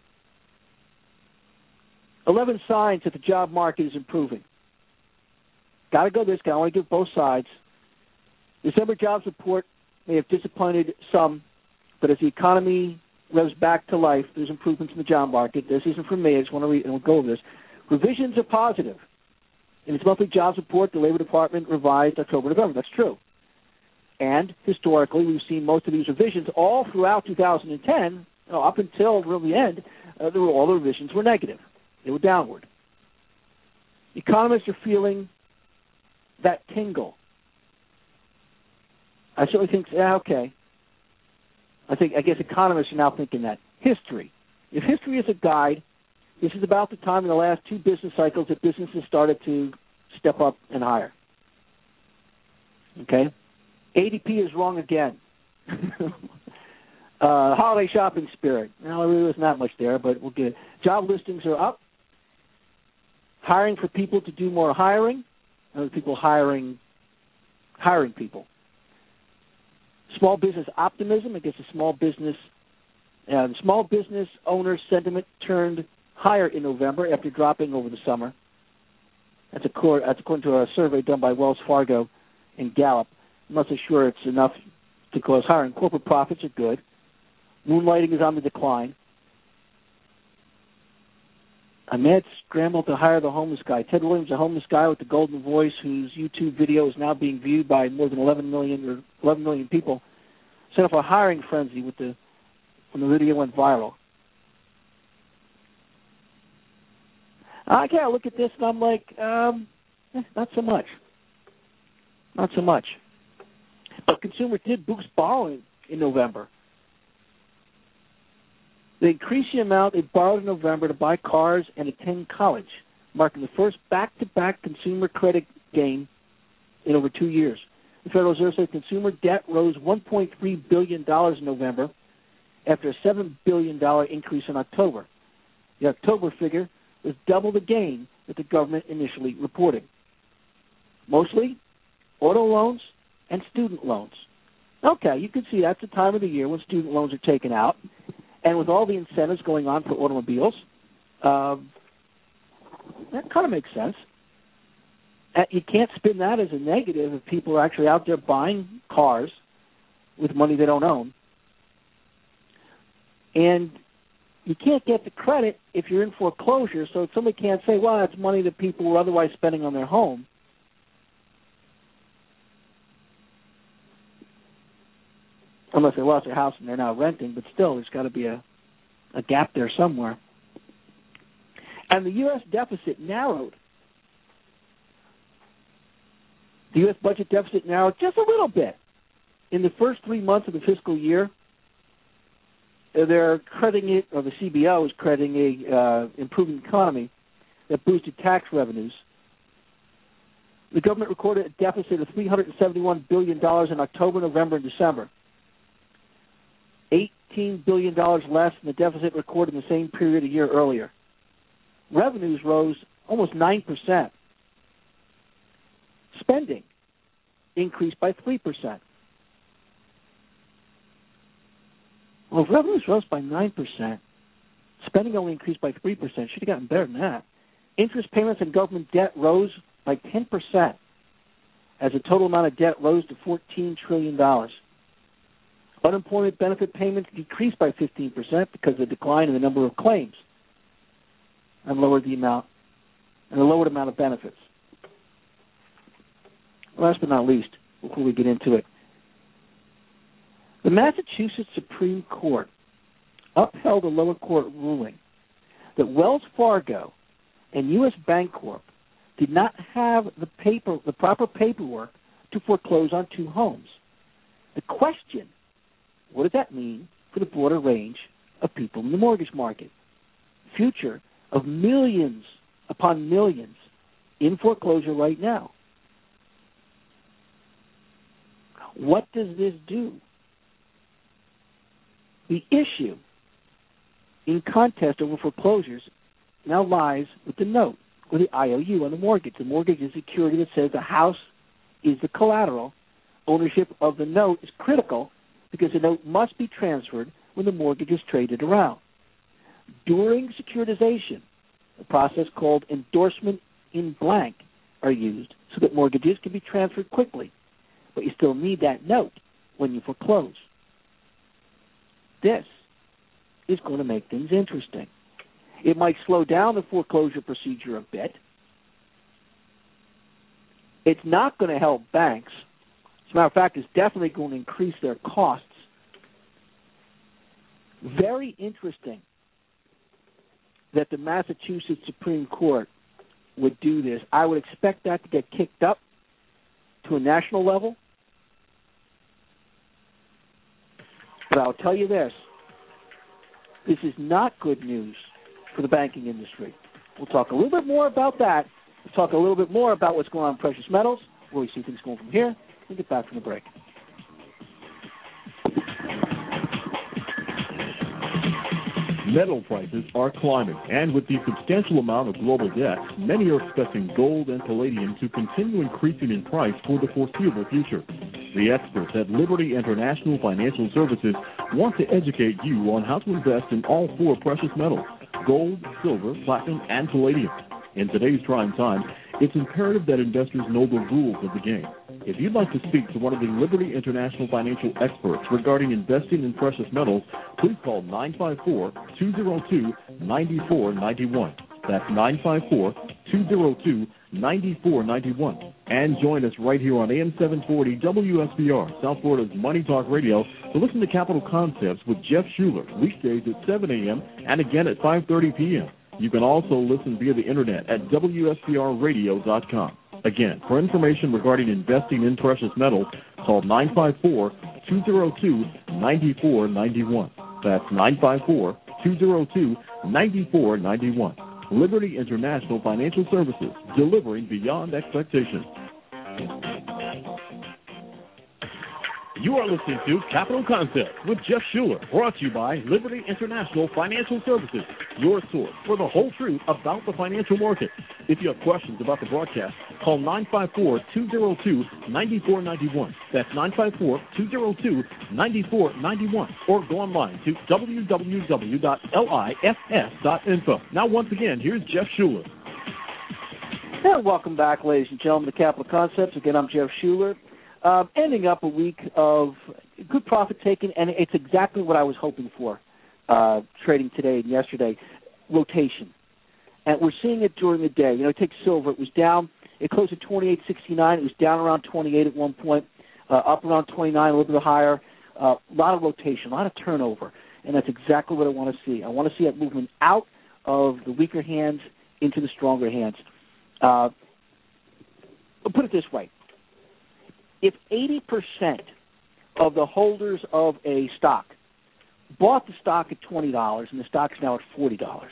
eleven signs that the job market is improving. Got to go this guy. I want to give both sides. December jobs report may have disappointed some, but as the economy revs back to life, there's improvements in the job market. This isn't from me. I just want to read and we'll go over this. Revisions are positive. In its monthly jobs report, the Labor Department revised October, November. That's true. And historically, we've seen most of these revisions all throughout two thousand ten, you know, up until really the end, uh, there were, all the revisions were negative. They were downward. Economists are feeling that tingle. I certainly think, yeah, okay. I think, I guess economists are now thinking that. History. If history is a guide, this is about the time in the last two business cycles that businesses started to step up and hire. Okay? A D P is wrong again. uh, holiday shopping spirit. Well, there really wasn't that much there, but we'll get it. Job listings are up. Hiring for people to do more hiring. Other people hiring, hiring people. Small business optimism. I guess the small business, uh, small business owner sentiment turned higher in November after dropping over the summer. That's, a core, that's according to a survey done by Wells Fargo and Gallup. I'm not so sure it's enough to cause hiring. Corporate profits are good. Moonlighting is on the decline. A mad scramble to hire the homeless guy. Ted Williams, a homeless guy with the golden voice whose YouTube video is now being viewed by more than eleven million or eleven million people, set off a hiring frenzy with the when the video went viral. I kind of look at this and I'm like, um, eh, not so much. Not so much. But consumers did boost borrowing in November. They increased the amount they borrowed in November to buy cars and attend college, marking the first back-to-back consumer credit gain in over two years. The Federal Reserve said consumer debt rose one point three billion dollars in November after a seven billion dollars increase in October. The October figure was double the gain that the government initially reported. Mostly auto loans and student loans. Okay, you can see that's the time of the year when student loans are taken out. And with all the incentives going on for automobiles, um, that kind of makes sense. Uh, you can't spin that as a negative if people are actually out there buying cars with money they don't own. And you can't get the credit if you're in foreclosure, so somebody can't say, well, it's money that people were otherwise spending on their home. Unless they lost their house and they're now renting, but still, there's got to be a, a gap there somewhere. And the U S deficit narrowed. The U S budget deficit narrowed just a little bit. In the first three months of the fiscal year, they're crediting it, or the C B O is crediting a uh, improving economy that boosted tax revenues. The government recorded a deficit of three hundred seventy-one billion dollars in October, November, and December. eighteen billion dollars less than the deficit recorded in the same period a year earlier. Revenues rose almost nine percent. Spending increased by three percent. Well, if revenues rose by nine percent, spending only increased by three percent. Should have gotten better than that. Interest payments and government debt rose by ten percent, as the total amount of debt rose to fourteen trillion dollars. Unemployment benefit payments decreased by fifteen percent because of the decline in the number of claims and lowered the amount and the lowered amount of benefits. Last but not least, before we get into it, the Massachusetts Supreme Court upheld a lower court ruling that Wells Fargo and U S Bancorp did not have the paper, the proper paperwork to foreclose on two homes. The question: what does that mean for the broader range of people in the mortgage market? Future of millions upon millions in foreclosure right now. What does this do? The issue in contest over foreclosures now lies with the note. or the I O U on the mortgage. The mortgage is security that says the house is the collateral. Ownership of the note is critical because the note must be transferred when the mortgage is traded around. During securitization, a process called endorsement in blank are used so that mortgages can be transferred quickly, but you still need that note when you foreclose. This is going to make things interesting. It might slow down the foreclosure procedure a bit. It's not going to help banks. As a matter of fact, it's definitely going to increase their costs. Very interesting that the Massachusetts Supreme Court would do this. I would expect that to get kicked up to a national level. But I'll tell you this. This is not good news for the banking industry. We'll talk a little bit more about that. We'll talk a little bit more about what's going on in precious metals, where we see things going from here. We'll get back from the break. Metal prices are climbing, and with the substantial amount of global debt, many are expecting gold and palladium to continue increasing in price for the foreseeable future. The experts at Liberty International Financial Services want to educate you on how to invest in all four precious metals, gold, silver, platinum, and palladium. In today's trying times, it's imperative that investors know the rules of the game. If you'd like to speak to one of the Liberty International financial experts regarding investing in precious metals, please call nine five four, two zero two, nine four nine one. That's nine five four, two zero two, nine four nine one. And join us right here on A M seven forty W S B R, South Florida's Money Talk Radio, to listen to Capital Concepts with Jeff Schuler, weekdays at seven a.m. and again at five thirty p.m. You can also listen via the internet at W S B R radio dot com. Again, for information regarding investing in precious metals, call nine five four, two zero two, nine four nine one. That's nine five four, two zero two, nine four nine one. Liberty International Financial Services, delivering beyond expectations. You are listening to Capital Concepts with Jeff Schuler, brought to you by Liberty International Financial Services, your source for the whole truth about the financial market. If you have questions about the broadcast, call nine five four, two zero two, nine four nine one. That's nine five four, two zero two, nine four nine one. Or go online to w w w dot liff dot info. Now, once again, here's Jeff Schuler. And welcome back, ladies and gentlemen, to Capital Concepts. Again, I'm Jeff Schuler. Uh, ending up a week of good profit taking, and it's exactly what I was hoping for uh, trading today and yesterday, rotation. And we're seeing it during the day. You know, take silver. It was down. It closed at twenty-eight sixty-nine. It was down around twenty-eight at one point, uh, up around twenty-nine, a little bit higher. Uh, a lot of rotation, a lot of turnover, and that's exactly what I want to see. I want to see that movement out of the weaker hands into the stronger hands. Uh, I'll put it this way. If eighty percent of the holders of a stock bought the stock at twenty dollars and the stock's now at forty dollars,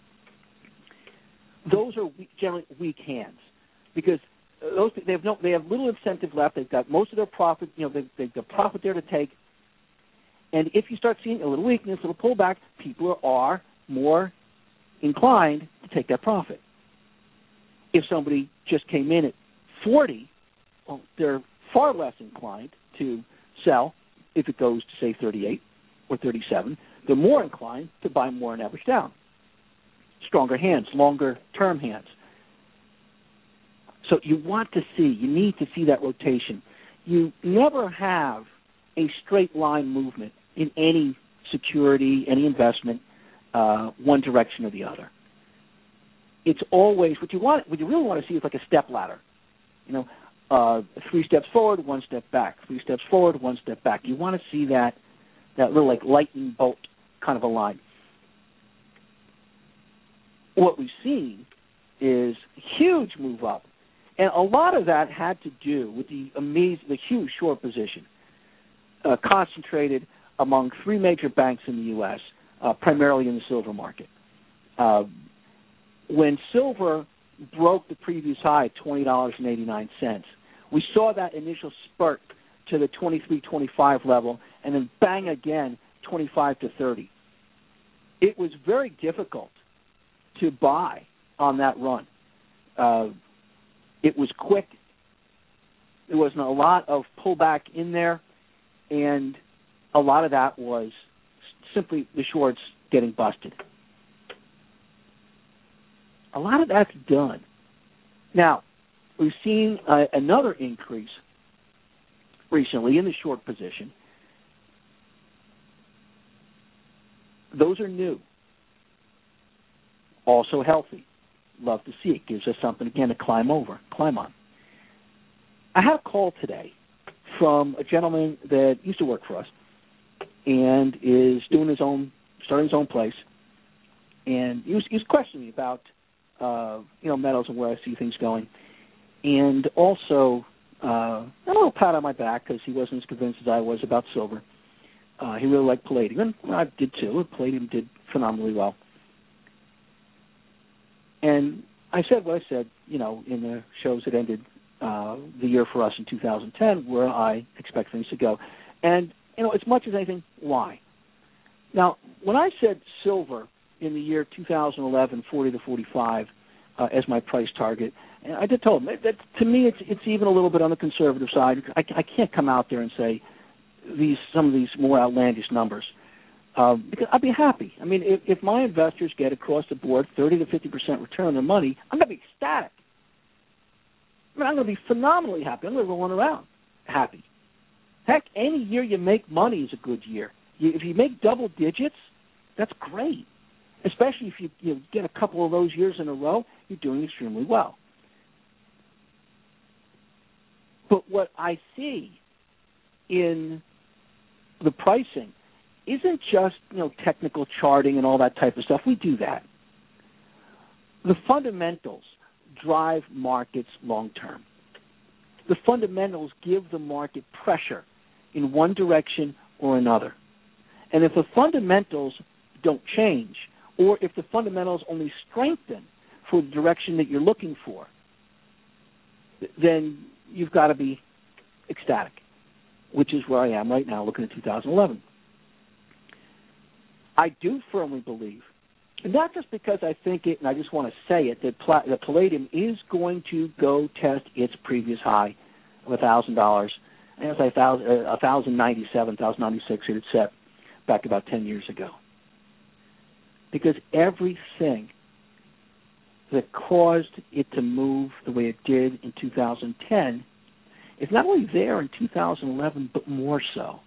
those are generally weak hands because those they have no they have little incentive left. They've got most of their profit, you know, they've, they've got profit there to take. And if you start seeing a little weakness, a little pullback, people are more inclined to take that profit. If somebody just came in at forty, well, they're far less inclined to sell if it goes to, say, thirty-eight or thirty-seven. They're more inclined to buy more and average down. Stronger hands, longer-term hands. So you want to see, you need to see that rotation. You never have a straight line movement in any security, any investment, uh, one direction or the other. It's always, what you want, what you really want to see is like a step ladder. You know, Uh, three steps forward, one step back. Three steps forward, one step back. You want to see that that little like lightning bolt kind of a line. What we've seen is a huge move up, and a lot of that had to do with the amazing, the huge short position uh, concentrated among three major banks in the U S, uh, primarily in the silver market. Uh, when silver broke the previous high at twenty dollars and eighty-nine cents. We saw that initial spurt to the twenty-three twenty-five level, and then bang again, twenty-five to thirty. It was very difficult to buy on that run. Uh, it was quick. There wasn't a lot of pullback in there, and a lot of that was simply the shorts getting busted. A lot of that's done. Now, we've seen uh, another increase recently in the short position. Those are new. Also healthy. Love to see it. Gives us something, again, to climb over, climb on. I had a call today from a gentleman that used to work for us and is doing his own, starting his own place. And he was, he was questioning me about, uh, you know, metals and where I see things going. And also, uh, a little pat on my back because he wasn't as convinced as I was about silver. Uh, he really liked palladium, and I did too. Palladium did phenomenally well. And I said what I said, you know, in the shows that ended uh, the year for us in two thousand ten, where I expect things to go. And, you know, as much as anything, why? Now, when I said silver in the year two thousand eleven, forty to forty-five uh, as my price target, and I did tell him that, that to me it's it's even a little bit on the conservative side. I, I can't come out there and say these some of these more outlandish numbers. Uh, because I'd be happy. I mean, if, if my investors get across the board thirty to fifty percent return on their money, I'm going to be ecstatic. I mean, I'm going to be phenomenally happy. I'm going to go on around happy. Heck, any year you make money is a good year. You, if you make double digits, that's great. Especially if you, you get a couple of those years in a row, you're doing extremely well. But what I see in the pricing isn't just, you know, technical charting and all that type of stuff. We do that. The fundamentals drive markets long term. The fundamentals give the market pressure in one direction or another. And if the fundamentals don't change, or if the fundamentals only strengthen for the direction that you're looking for, then you've got to be ecstatic, which is where I am right now looking at two thousand eleven. I do firmly believe, and not just because I think it and I just want to say it, that pla- the palladium is going to go test its previous high of one thousand dollars. And it's like one thousand ninety-seven, one thousand ninety-six it had set back about ten years ago. Because everything that caused it to move the way it did in two thousand ten is not only there in two thousand eleven, but more so.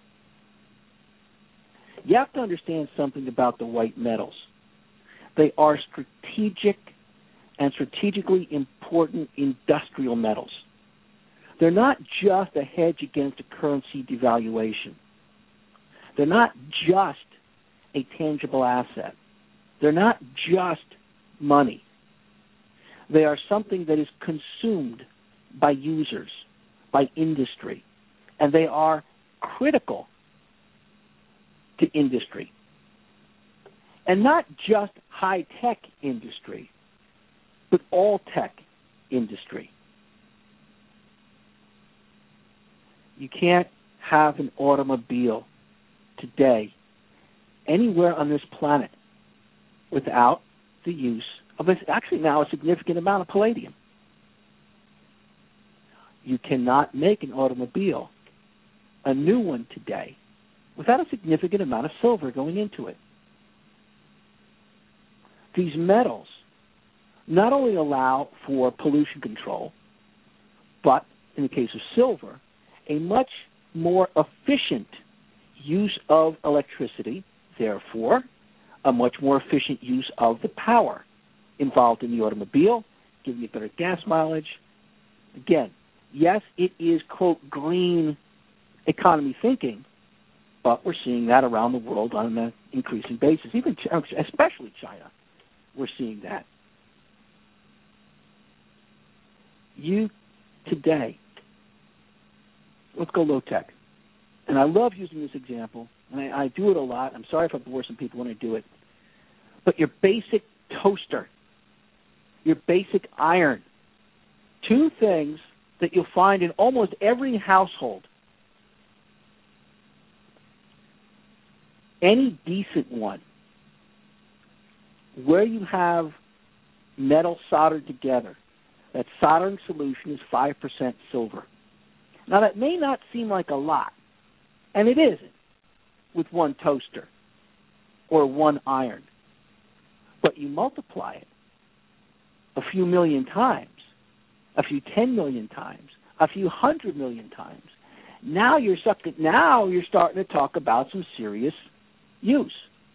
You have to understand something about the white metals. They are strategic and strategically important industrial metals. They're not just a hedge against a currency devaluation. They're not just a tangible asset. They're not just money. They are something that is consumed by users, by industry, and they are critical to industry. And not just high-tech industry, but all-tech industry. You can't have an automobile today anywhere on this planet without the use of a, actually now a significant amount of palladium. You cannot make an automobile, a new one today, without a significant amount of silver going into it. These metals not only allow for pollution control, but in the case of silver, a much more efficient use of electricity, therefore, a much more efficient use of the power involved in the automobile, giving you better gas mileage. Again, yes, it is, quote, green economy thinking, but we're seeing that around the world on an increasing basis, even especially China. We're seeing that. You today, let's go low tech. And I love using this example, and I, I do it a lot. I'm sorry if I bore some people when I do it. But your basic toaster, your basic iron, two things that you'll find in almost every household. Any decent one, where you have metal soldered together, that soldering solution is five percent silver. Now, that may not seem like a lot, and it isn't with one toaster or one iron. But you multiply it a few million times, a few ten million times, a few hundred million times. Now you're sucking, now you're starting to talk about some serious use.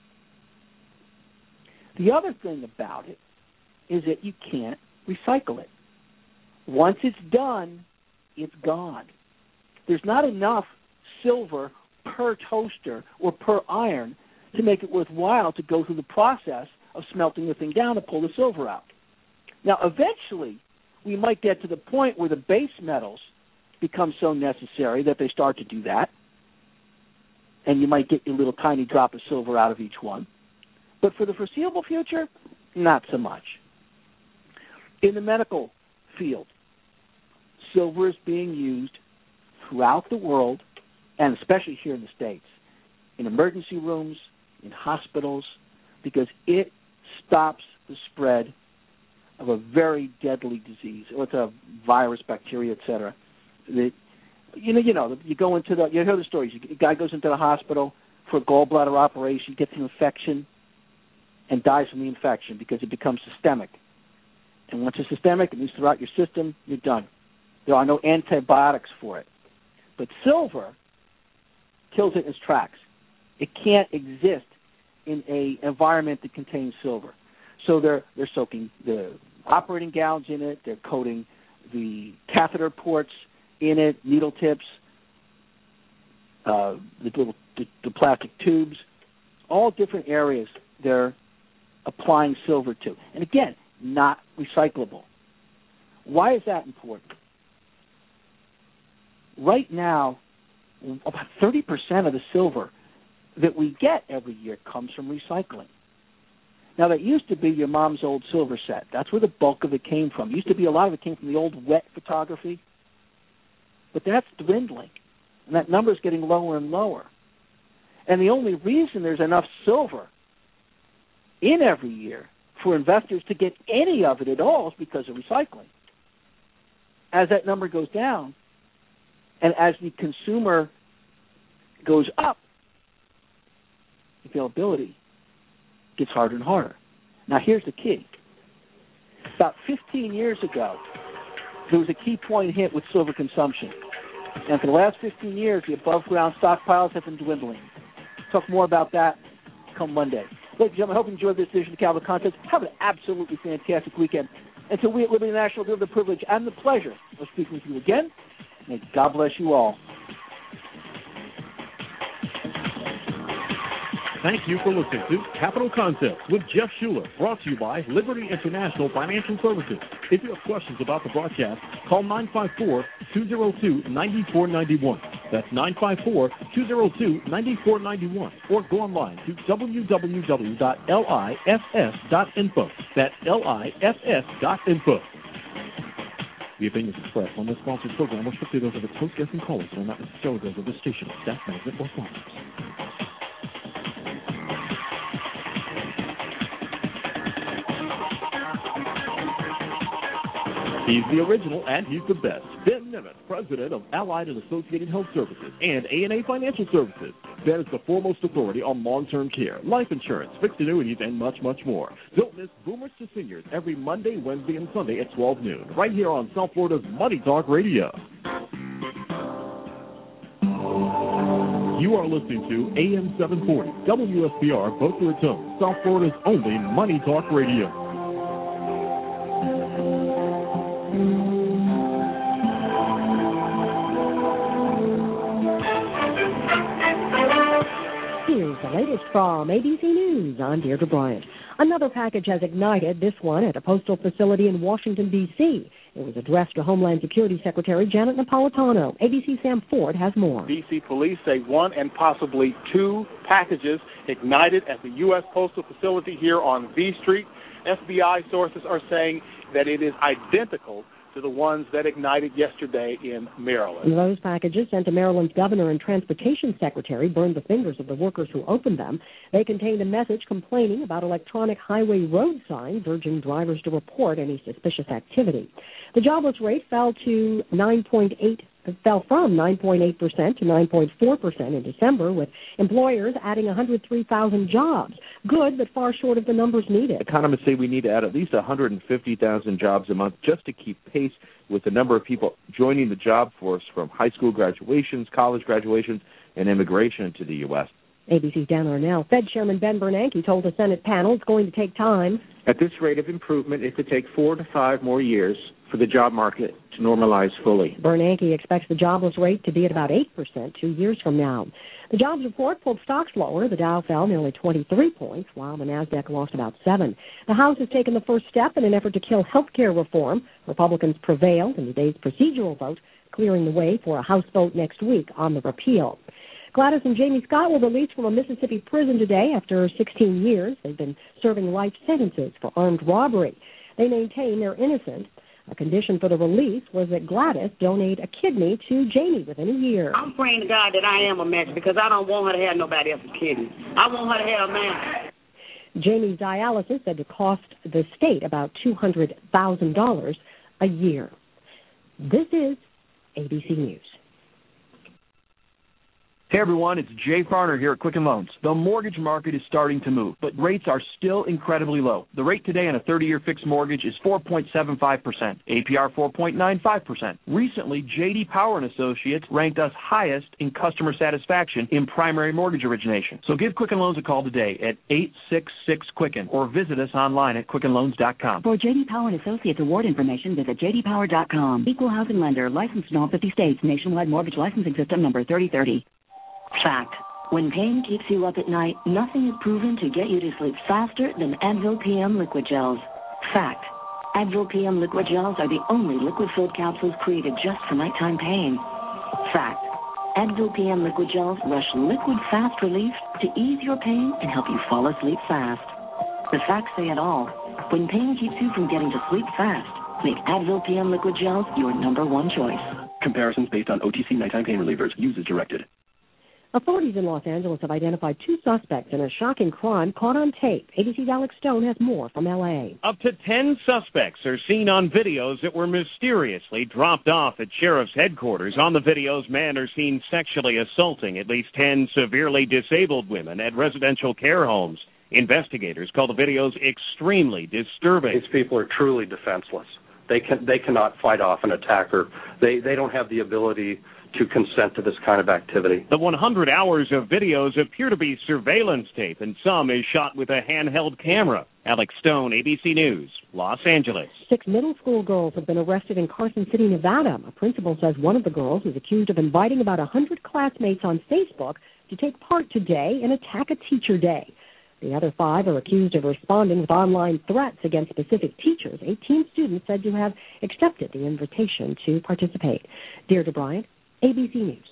The other thing about it is that you can't recycle it. Once it's done, it's gone. There's not enough silver per toaster or per iron to make it worthwhile to go through the process of smelting the thing down to pull the silver out. Now, eventually, we might get to the point where the base metals become so necessary that they start to do that, and you might get a little tiny drop of silver out of each one. But for the foreseeable future, not so much. In the medical field, silver is being used throughout the world, and especially here in the States, in emergency rooms, in hospitals, because it stops the spread of a very deadly disease. It's a virus, bacteria, et cetera. That, you know, you know, you go into the, you hear the stories. A guy goes into the hospital for a gallbladder operation, gets an infection, and dies from the infection because it becomes systemic. And once it's systemic, it moves throughout your system, you're done. There are no antibiotics for it. But silver kills it in its tracks. It can't exist in an environment that contains silver. So they're they're soaking the operating gowns in it. They're coating the catheter ports in it, needle tips, uh, the little the, the plastic tubes, all different areas they're applying silver to. And again, not recyclable. Why is that important? Right now, about thirty percent of the silver that we get every year comes from recycling. Now, that used to be your mom's old silver set. That's where the bulk of it came from. It used to be a lot of it came from the old wet photography. But that's dwindling, and that number is getting lower and lower. And the only reason there's enough silver in every year for investors to get any of it at all is because of recycling. As that number goes down, and as the consumer goes up, availability gets harder and harder. Now, here's the key. About fifteen years ago, there was a key point hit with silver consumption. And for the last fifteen years, the above-ground stockpiles have been dwindling. Talk more about that come Monday. Ladies and gentlemen, I hope you enjoyed this edition of Capital Concepts. Have an absolutely fantastic weekend. Until we at Liberty National do have the privilege and the pleasure of speaking with you again, may God bless you all. Thank you for listening to Capital Concepts with Jeff Schuler, brought to you by Liberty International Financial Services. If you have questions about the broadcast, call nine five four, two zero two, nine four nine one. That's nine five four, two zero two, nine four nine one. Or go online to w w w dot liff dot info. That's liff dot info. The opinions expressed on this sponsored program are strictly those of its host, guests, and callers and are not necessarily those of the station, staff, management, or sponsors. He's the original, and he's the best. Ben Nemitz, president of Allied and Associated Health Services and A and A Financial Services. Ben is the foremost authority on long-term care, life insurance, fixed annuities, and much, much more. Don't miss Boomers to Seniors every Monday, Wednesday, and Sunday at twelve noon, right here on South Florida's Money Talk Radio. You are listening to A M seven forty, W S B R, Boca Raton, South Florida's only Money Talk Radio. Here's the latest from A B C News. I'm Deirdre Bryant. Another package has ignited, this one at a postal facility in Washington, D C It was addressed to Homeland Security Secretary Janet Napolitano. A B C Sam Ford has more. D C police say one and possibly two packages ignited at the U S Postal Facility here on V Street. F B I sources are saying that it is identical to the ones that ignited yesterday in Maryland. Those packages sent to Maryland's governor and transportation secretary burned the fingers of the workers who opened them. They contained a message complaining about electronic highway road signs urging drivers to report any suspicious activity. The jobless rate fell to nine point eight fell from nine point eight percent to nine point four percent in December, with employers adding one hundred three thousand jobs. Good, but far short of the numbers needed. Economists say we need to add at least one hundred fifty thousand jobs a month just to keep pace with the number of people joining the job force from high school graduations, college graduations, and immigration to the U S A B C's Dan Arnell. Fed Chairman Ben Bernanke told the Senate panel it's going to take time. At this rate of improvement, it could take four to five more years for the job market to normalize fully. Bernanke expects the jobless rate to be at about eight percent two years from now. The jobs report pulled stocks lower. The Dow fell nearly twenty-three points, while the Nasdaq lost about seven. The House has taken the first step in an effort to kill health care reform. Republicans prevailed in today's procedural vote, clearing the way for a House vote next week on the repeal. Gladys and Jamie Scott were released from a Mississippi prison today after sixteen years. They've been serving life sentences for armed robbery. They maintain they're innocent. A condition for the release was that Gladys donate a kidney to Jamie within a year. I'm praying to God that I am a match because I don't want her to have nobody else's kidney. I want her to have mine. Jamie's dialysis said to cost the state about two hundred thousand dollars a year. This is A B C News. Hey everyone, it's Jay Farner here at Quicken Loans. The mortgage market is starting to move, but rates are still incredibly low. The rate today on a thirty-year fixed mortgage is four point seven five percent, A P R four point nine five percent. Recently, J D Power and Associates ranked us highest in customer satisfaction in primary mortgage origination. So give Quicken Loans a call today at eight six six Quicken or visit us online at quicken loans dot com. For J D Power and Associates award information, visit j d power dot com. Equal housing lender, licensed in all fifty states, nationwide mortgage licensing system number thirty thirty. Fact. When pain keeps you up at night, nothing is proven to get you to sleep faster than Advil P M liquid gels. Fact. Advil P M liquid gels are the only liquid-filled capsules created just for nighttime pain. Fact. Advil P M liquid gels rush liquid fast relief to ease your pain and help you fall asleep fast. The facts say it all. When pain keeps you from getting to sleep fast, make Advil P M liquid gels your number one choice. Comparisons based on O T C nighttime pain relievers. Use as directed. Authorities in Los Angeles have identified two suspects in a shocking crime caught on tape. A B C's Alex Stone has more from L A. Up to ten suspects are seen on videos that were mysteriously dropped off at sheriff's headquarters. On the videos, men are seen sexually assaulting at least ten severely disabled women at residential care homes. Investigators call the videos extremely disturbing. These people are truly defenseless. They can they cannot fight off an attacker. They they don't have the ability to consent to this kind of activity. The one hundred hours of videos appear to be surveillance tape, and some is shot with a handheld camera. Alex Stone, A B C News, Los Angeles. Six middle school girls have been arrested in Carson City, Nevada. A principal says one of the girls is accused of inviting about one hundred classmates on Facebook to take part today in Attack a Teacher Day. The other five are accused of responding with online threats against specific teachers. eighteen students said to have accepted the invitation to participate. Deirdre Bryant, A B C News.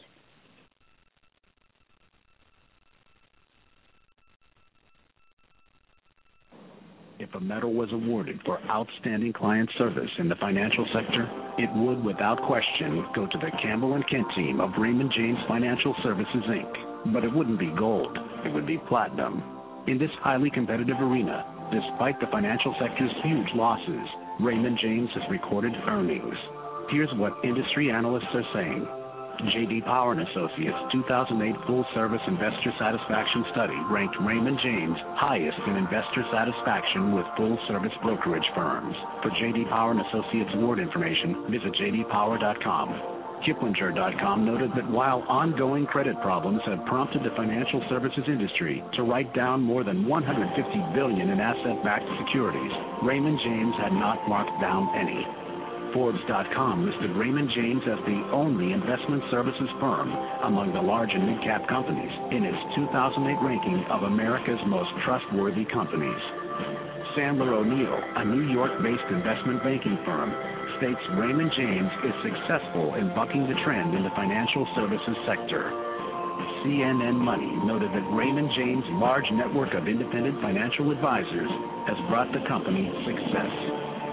If a medal was awarded for outstanding client service in the financial sector, it would, without question, go to the Campbell and Kent team of Raymond James Financial Services, Incorporated. But it wouldn't be gold. It would be platinum. In this highly competitive arena, despite the financial sector's huge losses, Raymond James has recorded earnings. Here's what industry analysts are saying. J D Power and Associates' two thousand eight full-service investor satisfaction study ranked Raymond James highest in investor satisfaction with full-service brokerage firms. For J D Power and Associates award information, visit j d power dot com. Kiplinger dot com noted that while ongoing credit problems have prompted the financial services industry to write down more than one hundred fifty billion dollars in asset-backed securities, Raymond James had not marked down any. Forbes dot com listed Raymond James as the only investment services firm among the large and mid-cap companies in its two thousand eight ranking of America's most trustworthy companies. Sandler O'Neill, a New York-based investment banking firm, states Raymond James is successful in bucking the trend in the financial services sector. C N N Money noted that Raymond James' large network of independent financial advisors has brought the company success.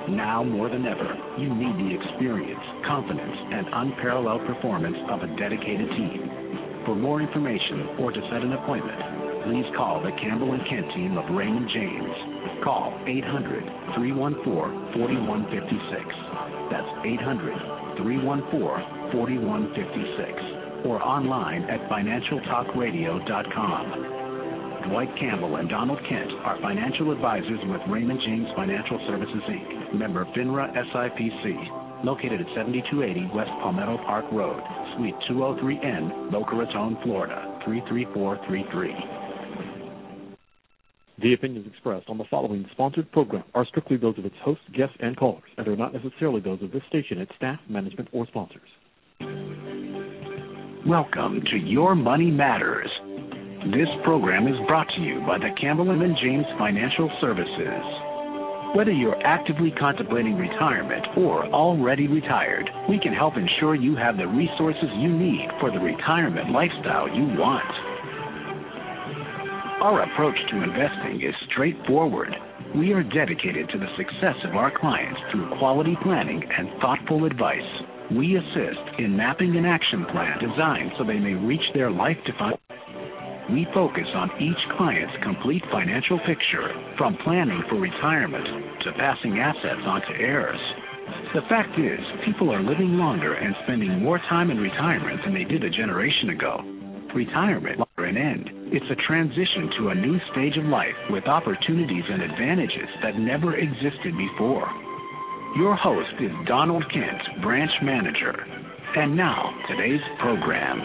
Now more than ever, you need the experience, confidence, and unparalleled performance of a dedicated team. For more information or to set an appointment, please call the Campbell and Kent team of Raymond James. Call eight hundred, three one four, four one five six. That's eight hundred, three one four, four one five six. Or online at financial talk radio dot com. Dwight Campbell and Donald Kent are financial advisors with Raymond James Financial Services, Incorporated. Member FINRA S I P C. Located at seventy-two eighty West Palmetto Park Road, Suite two oh three N, Boca Raton, Florida, three three four three three. The opinions expressed on the following sponsored program are strictly those of its hosts, guests, and callers, and are not necessarily those of this station, its staff, management, or sponsors. Welcome to Your Money Matters. This program is brought to you by the Campbell and James Financial Services. Whether you're actively contemplating retirement or already retired, we can help ensure you have the resources you need for the retirement lifestyle you want. Our approach to investing is straightforward. We are dedicated to the success of our clients through quality planning and thoughtful advice. We assist in mapping an action plan designed so they may reach their life-defining. We focus on each client's complete financial picture, from planning for retirement to passing assets on to heirs. The fact is, people are living longer and spending more time in retirement than they did a generation ago. Retirement is an end. It's a transition to a new stage of life with opportunities and advantages that never existed before. Your host is Donald Kent, Branch Manager. And now, today's program.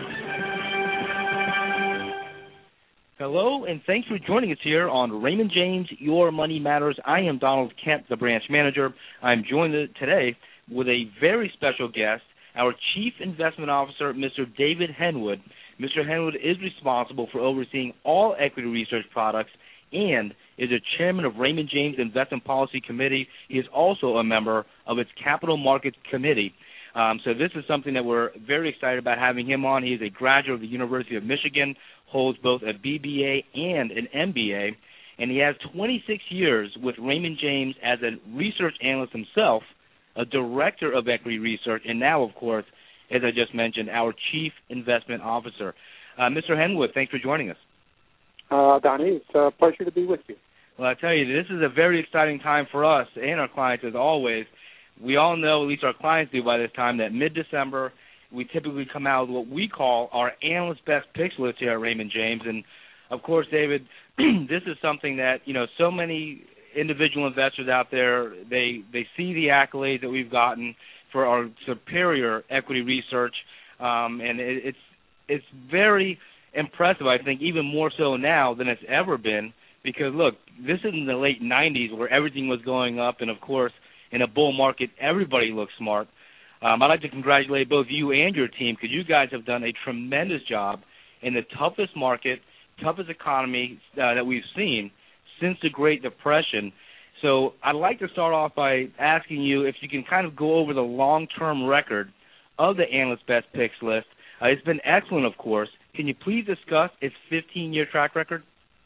Hello, and thanks for joining us here on Raymond James, Your Money Matters. I am Donald Kent, the branch manager. I'm joined today with a very special guest, our Chief Investment Officer, Mister David Henwood. Mister Henwood is responsible for overseeing all equity research products and is a chairman of Raymond James Investment Policy Committee. He is also a member of its Capital Markets Committee. Um, so this is something that we're very excited about having him on. He is a graduate of the University of Michigan, holds both a B B A and an M B A, and he has twenty-six years with Raymond James as a research analyst himself, a director of equity research, and now, of course, as I just mentioned, our chief investment officer. Uh, Mister Henwood, thanks for joining us. Uh, Donnie, it's a pleasure to be with you. Well, I tell you, this is a very exciting time for us and our clients, as always. We all know, at least our clients do by this time, that mid-December we typically come out with what we call our analyst best picks list here at Raymond James. And, of course, David, this is something that, you know, so many individual investors out there, they, they see the accolades that we've gotten for our superior equity research, um, and it, it's it's very impressive, I think, even more so now than it's ever been, because, look, this is in the late nineties where everything was going up, and, of course, in a bull market, everybody looks smart. Um, I'd like to congratulate both you and your team, because you guys have done a tremendous job in the toughest market, toughest economy uh, that we've seen since the Great Depression. So I'd like to start off by asking you if you can kind of go over the long-term record of the Analyst Best Picks list. Uh, it's been excellent, of course. Can you please discuss its fifteen-year track record?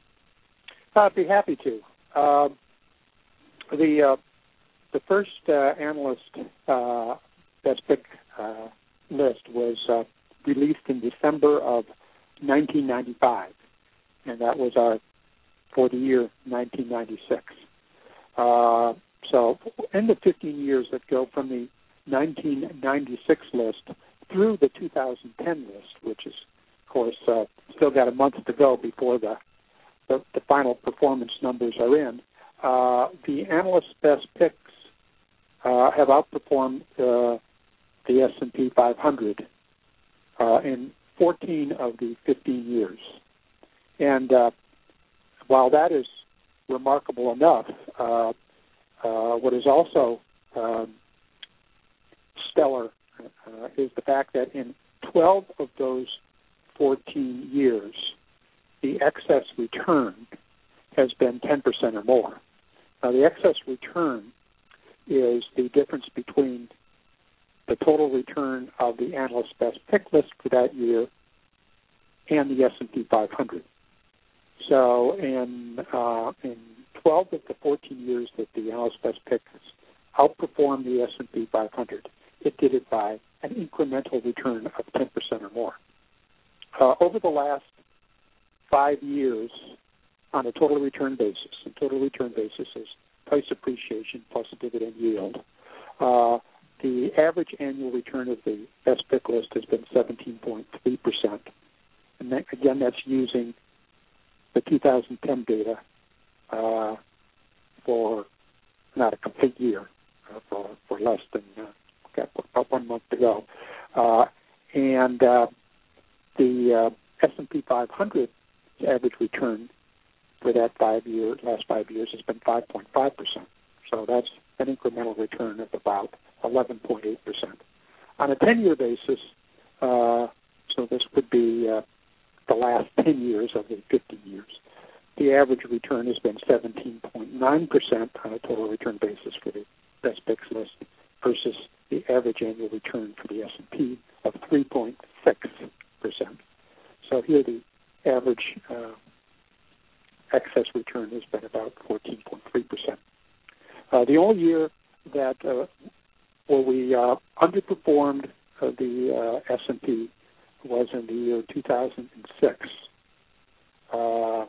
I'd be happy to. Uh, the uh, the first uh, Analyst uh, Best Pick uh, list was uh, released in December of nineteen ninety-five, and that was our for the year nineteen ninety-six. Uh, so in the fifteen years that go from the nineteen ninety-six list through the two thousand ten list, which is, of course, uh, still got a month to go before the the, the final performance numbers are in, uh, the Analyst Best Picks uh, have outperformed uh, the S and P five hundred uh, in fourteen of the fifteen years. And uh, while that is remarkable enough, uh, uh, what is also um, stellar uh, is the fact that in twelve of those fourteen years, the excess return has been ten percent or more. Now, the excess return is the difference between the total return of the Analyst Best Pick list for that year and the S and P five hundred. So in uh, in twelve of the fourteen years that the Analyst Best Pick outperformed the S and P five hundred. It did it by an incremental return of ten percent or more. Uh, over the last five years, on a total return basis, and total return basis is price appreciation plus dividend yield, uh, the average annual return of the best pick list has been seventeen point three percent. And that, again, that's using the two thousand ten data uh, for not a complete year, uh, for, for less than uh, about one month to go. Uh, and uh, the uh, S and P five hundred average return for that five year, last five years has been five point five percent. So that's an incremental return of about eleven point eight percent. On a ten-year basis, uh, so this would be uh, the last ten years of the fifteen years, the average return has been seventeen point nine percent on a total return basis for the best picks list versus the average annual return for the S and P of three point six percent. So here the average uh, excess return has been about fourteen point three percent. Uh, the only year that uh, where we uh, underperformed uh, the uh, S and P was in the year two thousand six. Uh,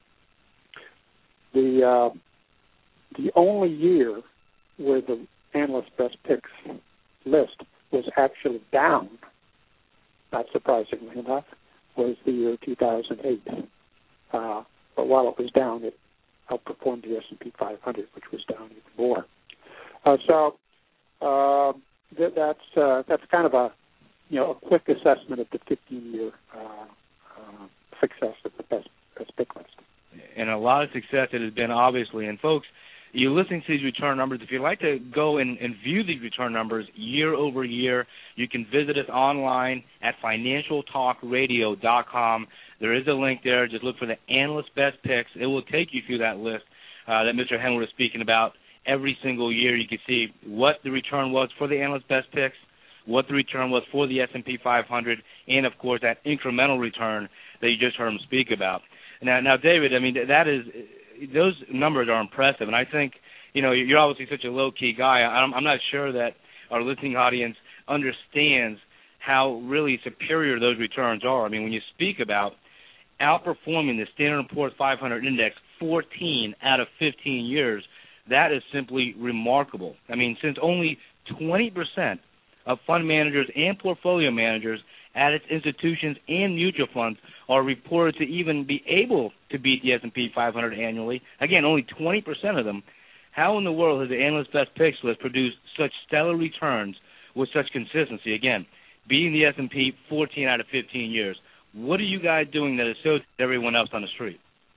the uh, the only year where the analyst best picks list was actually down, not surprisingly enough, was the year two thousand eight. Uh, but while it was down, it outperformed the S and P five hundred, which was down even more. Uh, so uh, th- that's uh, that's kind of a you know a quick assessment of the fifteen-year uh, uh, success of the best best pick list. And a lot of success it has been, obviously. And folks, you're listening to these return numbers. If you'd like to go and, and view these return numbers year over year, you can visit us online at financial talk radio dot com. There is a link there. Just look for the Analyst Best Picks. It will take you through that list uh, that Mister Henwood is speaking about. Every single year you can see what the return was for the Analyst Best Picks, what the return was for the S and P five hundred, and, of course, that incremental return that you just heard him speak about. Now, now, David, I mean, that is – those numbers are impressive, and I think, you know, you're obviously such a low-key guy. I'm, I'm not sure that our listening audience understands how really superior those returns are. I mean, when you speak about outperforming the Standard and Poor's five hundred index fourteen out of fifteen years, that is simply remarkable. I mean, since only twenty percent of fund managers and portfolio managers at its institutions and mutual funds are reported to even be able to beat the S and P five hundred annually. Again, only twenty percent of them. How in the world has the Analyst Best Picks list produced such stellar returns with such consistency? Again, beating the S and P fourteen out of fifteen years. What are you guys doing that is so to everyone else on the street?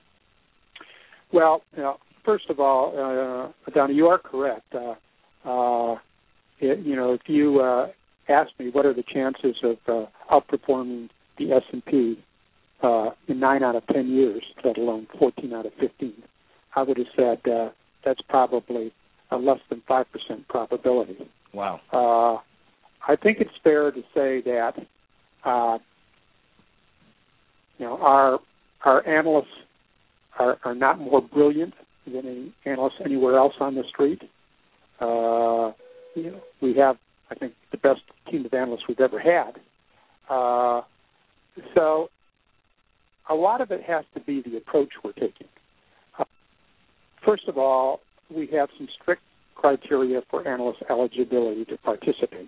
Well, you know, first of all, uh, Donnie, you are correct. Uh, uh, it, you know, if you uh, ask me what are the chances of uh, outperforming the S and P uh, in nine out of ten years, let alone fourteen out of fifteen, I would have said uh, that's probably a less than five percent probability. Wow. Uh, I think it's fair to say that uh, you know our our analysts are, are not more brilliant than any analysts anywhere else on the street. Uh, you know, we have, I think, the best team of analysts we've ever had. Uh, so a lot of it has to be the approach we're taking. Uh, first of all, we have some strict criteria for analyst eligibility to participate.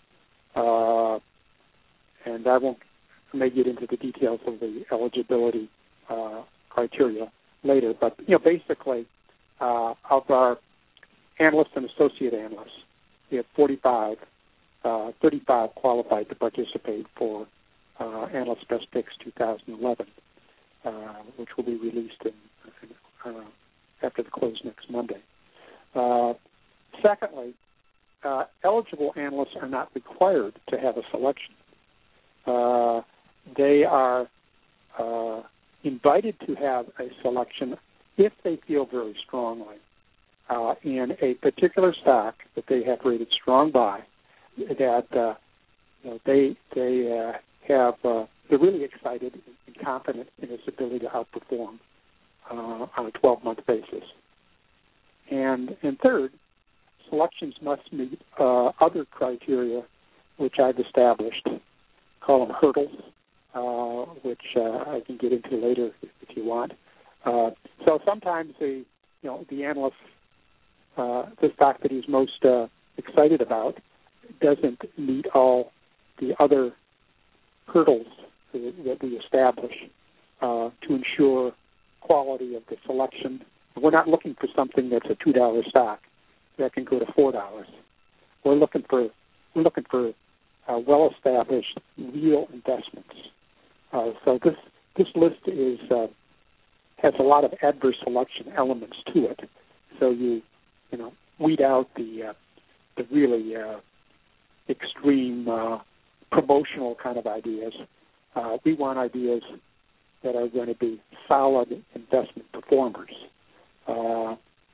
Uh, and I won't I may get into the details of the eligibility uh, criteria later, but you know, basically, uh, of our analysts and associate analysts, we have forty-five, uh, thirty-five qualified to participate for uh, Analyst Best Picks two thousand eleven, uh, which will be released in, in, uh, after the close next Monday. Uh, secondly, uh, eligible analysts are not required to have a selection. Uh, they are uh, invited to have a selection if they feel very strongly uh, in a particular stock that they have rated strong by, that uh, you know, they they uh, have uh, they're really excited and confident in its ability to outperform uh, on a twelve-month basis. And and third, selections must meet uh, other criteria, which I've established. Call them hurdles, uh, which uh, I can get into later if, if you want. Uh, so sometimes the you know the analyst, uh, the stock that he's most uh, excited about, doesn't meet all the other hurdles that we establish uh, to ensure quality of the selection. We're not looking for something that's a two dollar stock that can go to four dollars. We're looking for we're looking for uh, well-established real investments. Uh, so this this list is uh, has a lot of adverse selection elements to it. So you you know weed out the uh, the really uh, extreme uh, promotional kind of ideas. Uh, we want ideas that are going to be solid investment performers. Uh,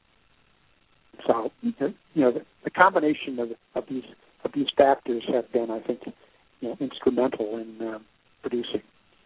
so, you know, the, the combination of, of these of these factors have been, I think, you know, instrumental in uh, producing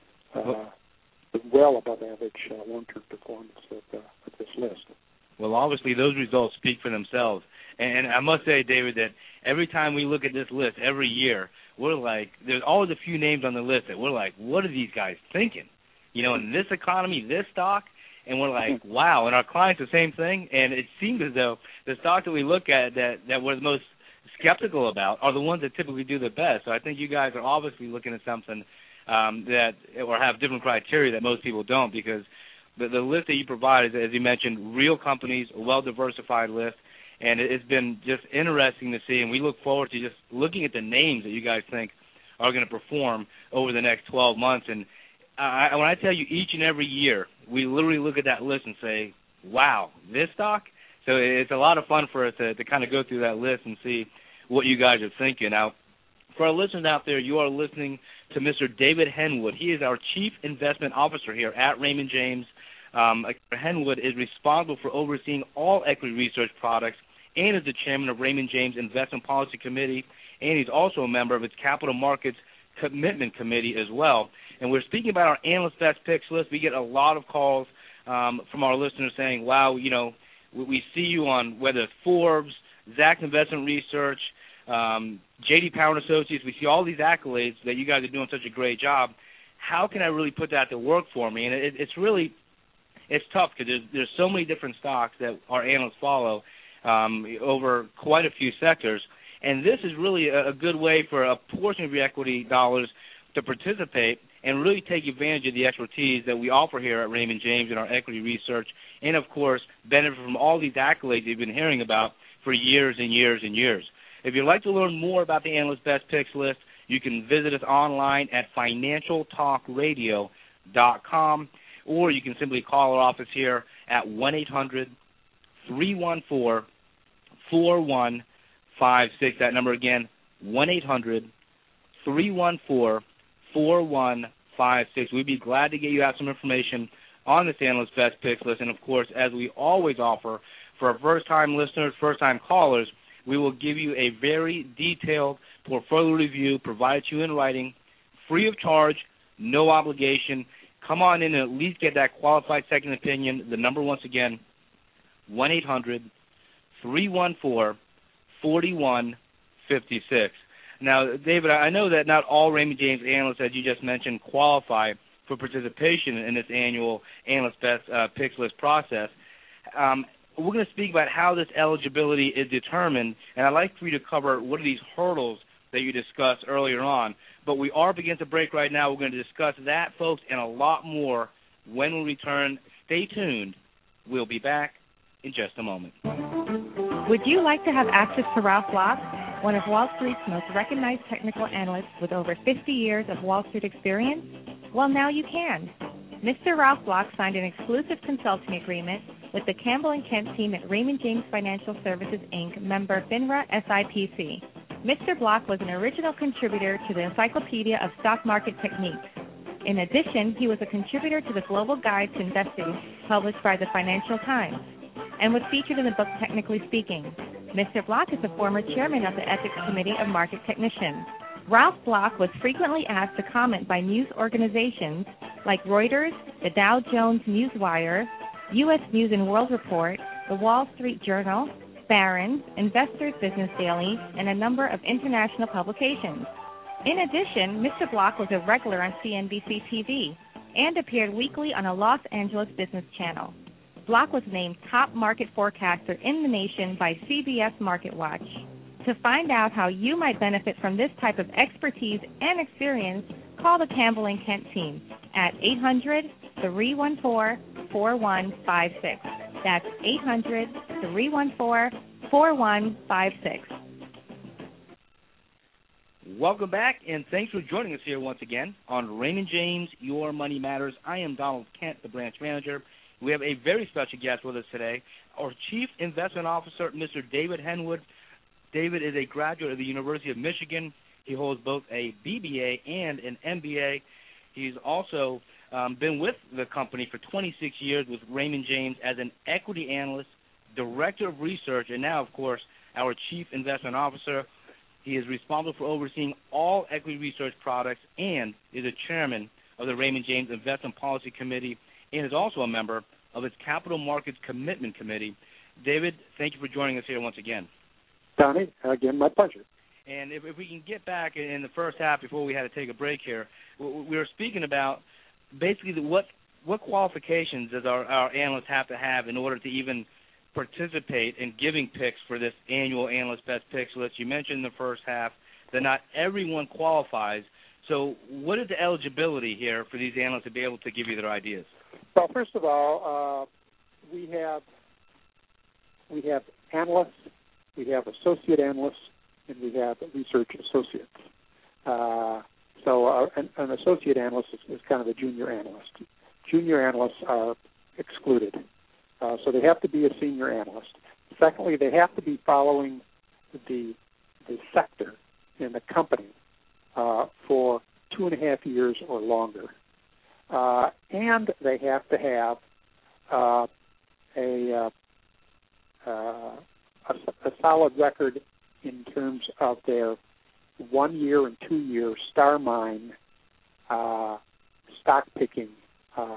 uh, the well above average uh, long-term performance of, uh, of this list. Well, obviously, those results speak for themselves. And I must say, David, that every time we look at this list every year, we're like, there's always a few names on the list that we're like, what are these guys thinking? You know, in this economy, this stock, and we're like, wow. And our clients, the same thing. And it seems as though the stocks that we look at that, that we're the most skeptical about are the ones that typically do the best. So I think you guys are obviously looking at something um, that, or have different criteria that most people don't, because the, the list that you provide is, as you mentioned, real companies, a well-diversified list. And it's been just interesting to see, and we look forward to just looking at the names that you guys think are going to perform over the next twelve months. And I, when I tell you each and every year, we literally look at that list and say, wow, this stock? So it's a lot of fun for us to, to kind of go through that list and see what you guys are thinking. Now, for our listeners out there, you are listening to Mister David Henwood. He is our Chief Investment Officer here at Raymond James. Um, Henwood is responsible for overseeing all equity research products and is the chairman of Raymond James Investment Policy Committee, and he's also a member of its Capital Markets Commitment Committee as well. And we're speaking about our Analyst Best Picks list. We get a lot of calls um, from our listeners saying, wow, you know, we, we see you on whether it's Forbes, Zacks Investment Research, um, J D Power and Associates. We see all these accolades that you guys are doing such a great job. How can I really put that to work for me? And it, it's really, it's tough because there's, there's so many different stocks that our analysts follow um, over quite a few sectors. And this is really a, a good way for a portion of your equity dollars to participate and really take advantage of the expertise that we offer here at Raymond James in our equity research, and, of course, benefit from all these accolades you've been hearing about for years and years and years. If you'd like to learn more about the Analyst Best Picks list, you can visit us online at financial talk radio dot com, or you can simply call our office here at one eight hundred three one four four one five six. That number again, one eight hundred three one four four one five six. We'd be glad to get you out some information on this Analyst Best Picks list. And, of course, as we always offer for our first-time listeners, first-time callers, we will give you a very detailed portfolio review provided to you in writing, free of charge, no obligation. Come on in and at least get that qualified second opinion. The number, once again, one eight hundred three one four four one five six. Now, David, I know that not all Raymond James analysts, as you just mentioned, qualify for participation in this annual Analyst Best uh, Picks List process. Um, we're going to speak about how this eligibility is determined, and I'd like for you to cover what are these hurdles that you discussed earlier on. But we are beginning to break right now. We're going to discuss that, folks, and a lot more when we return. Stay tuned. We'll be back in just a moment. Would you like to have access to Ralph Block, one of Wall Street's most recognized technical analysts with over fifty years of Wall Street experience? Well, now you can. Mister Ralph Block signed an exclusive consulting agreement with the Campbell and Kent team at Raymond James Financial Services, Incorporated, member FINRA S I P C. Mister Block was an original contributor to the Encyclopedia of Stock Market Techniques. In addition, he was a contributor to the Global Guide to Investing, published by the Financial Times, and was featured in the book Technically Speaking. Mister Block is the former chairman of the Ethics Committee of Market Technicians. Ralph Block was frequently asked to comment by news organizations like Reuters, the Dow Jones Newswire, U S News and World Report, the Wall Street Journal, Barron's, Investors Business Daily, and a number of international publications. In addition, Mister Block was a regular on C N B C T V and appeared weekly on a Los Angeles business channel. Block was named top market forecaster in the nation by C B S Market Watch. To find out how you might benefit from this type of expertise and experience, call the Campbell and Kent team at eight hundred, three one four, four one five six. That's eight hundred, three one four, four one five six. Welcome back, and thanks for joining us here once again on Raymond James, Your Money Matters. I am Donald Kent, the branch manager. We have a very special guest with us today, our Chief Investment Officer, Mister David Henwood. David is a graduate of the University of Michigan. He holds both a B B A and an M B A. He's also um, been with the company for twenty-six years with Raymond James as an equity analyst, director of research, and now, of course, our Chief Investment Officer. He is responsible for overseeing all equity research products and is a chairman of the Raymond James Investment Policy Committee and is also a member of its Capital Markets Commitment Committee. David, thank you for joining us here once again. Donnie, again, my pleasure. And if, if we can get back in the first half before we had to take a break here, we were speaking about basically the, what what qualifications does our, our analysts have to have in order to even participate in giving picks for this annual Analyst Best Picks list. You mentioned in the first half that not everyone qualifies. So what is the eligibility here for these analysts to be able to give you their ideas? Well, first of all, uh, we have we have analysts, we have associate analysts, and we have research associates. Uh, so uh, an, an associate analyst is, is kind of a junior analyst. Junior analysts are excluded. Uh, so they have to be a senior analyst. Secondly, they have to be following the the sector in the company uh, for two and a half years or longer. Uh, and they have to have uh, a, uh, uh, a a solid record in terms of their one-year and two-year star mine uh, stock picking uh,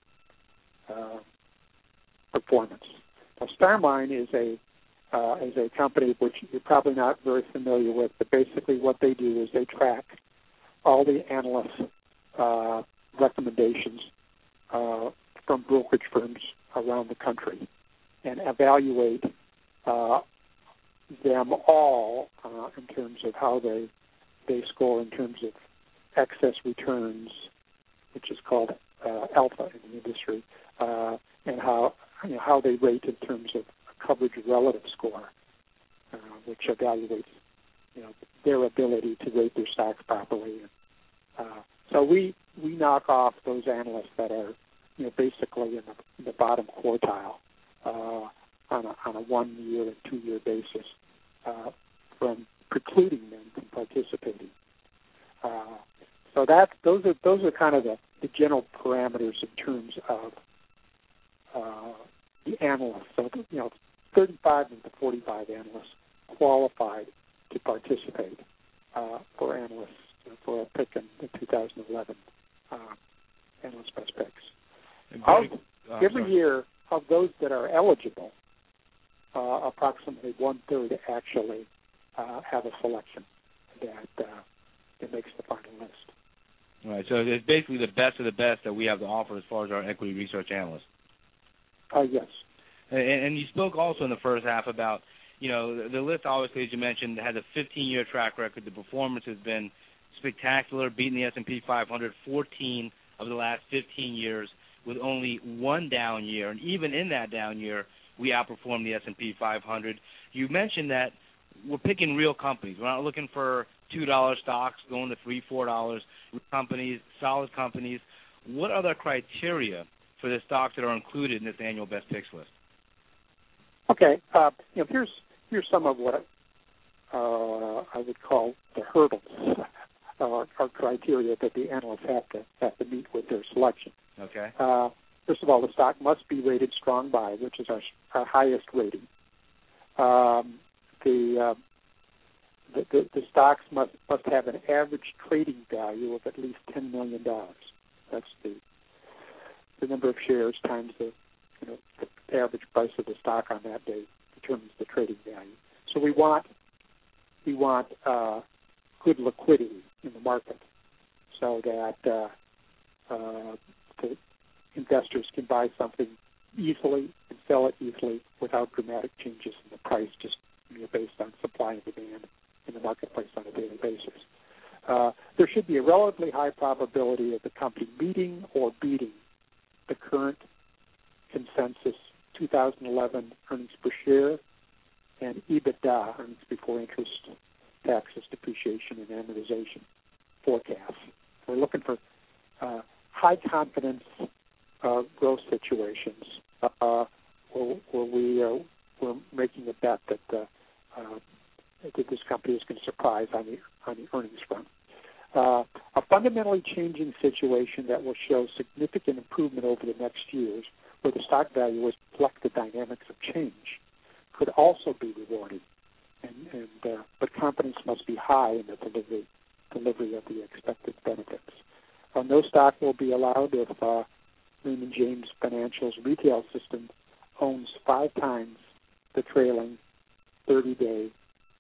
uh, performance. Now, Starmine is a uh, is a company which you're probably not very familiar with, but basically what they do is they track all the analysts' uh, recommendations uh, from brokerage firms around the country and evaluate uh, them all uh, in terms of how they they score in terms of excess returns, which is called uh, alpha in the industry, uh, and how you know, how they rate in terms of coverage relative score, uh, which evaluates you know their ability to rate their stocks properly. And, uh, so we we knock off those analysts that are you know basically in the, in the bottom quartile uh, on a on a one year and two year basis uh, from precluding them from participating. Uh, so that those are those are kind of the, the general parameters in terms of uh, the analysts. So you know, thirty-five of the forty-five analysts qualified to participate uh, for analysts for a pick in the two thousand eleven uh, Analyst Best Picks. Of, uh, every sorry. year, of those that are eligible, uh, approximately one-third actually uh, have a selection that, uh, that makes the final list. All right, so it's basically the best of the best that we have to offer as far as our equity research analysts. Uh, yes. And, and you spoke also in the first half about, you know, the, the list obviously, as you mentioned, has a fifteen-year track record. The performance has been spectacular, beating the S and P five hundred fourteen of the last fifteen years with only one down year. And even in that down year, we outperformed the S and P five hundred. You mentioned that we're picking real companies. We're not looking for two dollar stocks going to three dollars, four dollars. Companies, solid companies. What are the criteria for the stocks that are included in this annual Best Picks list? Okay. Uh, you know, here's here's some of what uh, I would call the hurdles uh, or criteria that the analysts have to have to meet with their selection. Okay. Uh, first of all, the stock must be rated strong buy, which is our our highest rating. Um, the, uh, the the the stocks must must have an average trading value of at least ten million dollars. That's the the number of shares times the you know the average price of the stock on that day determines the trading value. So we want we want uh, good liquidity in the market so that uh, uh, the investors can buy something easily and sell it easily without dramatic changes in the price, just you know, based on supply and demand in the marketplace on a daily basis. Uh, there should be a relatively high probability of the company meeting or beating the current consensus two thousand eleven earnings per share and EBITDA, earnings before interest, taxes, depreciation, and amortization forecasts. We're looking for uh, high confidence uh, growth situations uh, where, where we uh, we're making a bet that uh, uh, that this company is going to surprise on the on the earnings front. Uh, a fundamentally changing situation that will show significant improvement over the next years, where the stock value will reflect the dynamics of change, could also be rewarding. And, and uh, but confidence must be high in the delivery delivery of the expected benefits. Uh, no stock will be allowed if uh, Raymond James Financial's retail system owns five times the trailing thirty-day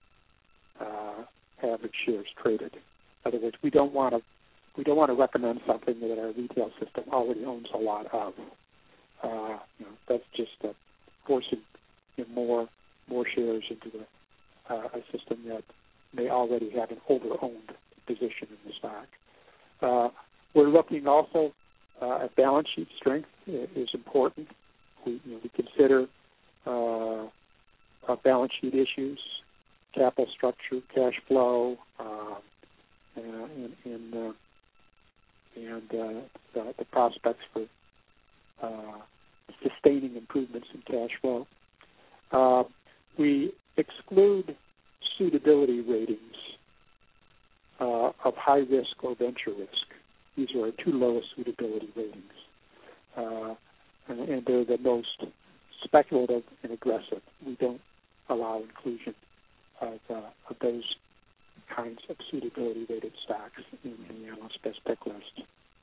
uh, average shares traded. In other words, we don't want to we don't want to recommend something that our retail system already owns a lot of. Uh, you know, that's just uh, forcing you know, more more shares into the, uh, a system that may already have an over-owned position in the stock. Uh, we're looking also uh, at balance sheet strength is important. We, you know, we consider uh, uh, balance sheet issues, capital structure, cash flow, uh, and and, uh, and uh, the, the prospects for uh, sustaining improvements in cash flow. Uh, we exclude suitability ratings uh, of high risk or venture risk. These are our two lowest suitability ratings, uh, and, and they're the most speculative and aggressive. We don't allow inclusion of, uh, of those kinds of suitability rated stocks in the analyst best pick list.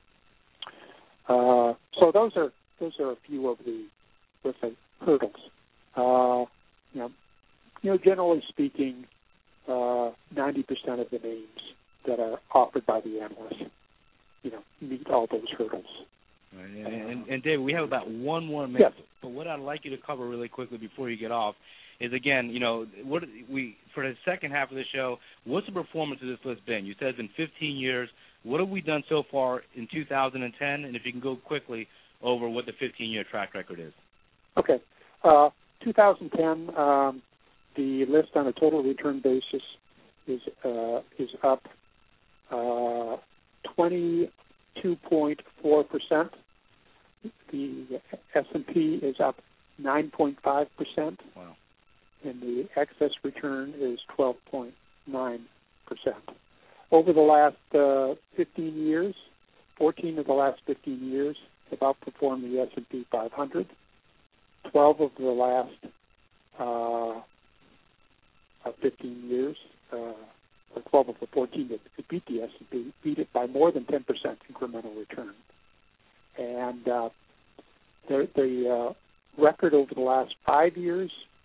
Uh, so those are those are a few of the let's say hurdles. Uh, you know, you know, generally speaking, uh, ninety percent of the names that are offered by the analysts, you know, meet all those hurdles. Right. And, and, and David, we have about one more minute. Yes. But what I'd like you to cover really quickly before you get off is, again, you know, what we for the second half of the show, what's the performance of this list been? You said it's been fifteen years. What have we done so far in two thousand ten? And if you can go quickly over what the fifteen-year track record is. Okay. Uh, two thousand ten, um, the list on a total return basis is uh, is up uh, twenty-two point four percent. The S and P is up nine point five percent. Wow. And the excess return is twelve point nine percent. Over the last uh, fifteen years, fourteen of the last fifteen years have outperformed the S and P five hundred. twelve of the last uh, fifteen years, uh, or twelve of the fourteen that could beat the S and P, beat it by more than ten percent incremental return. And uh, the, the uh, record over the last five years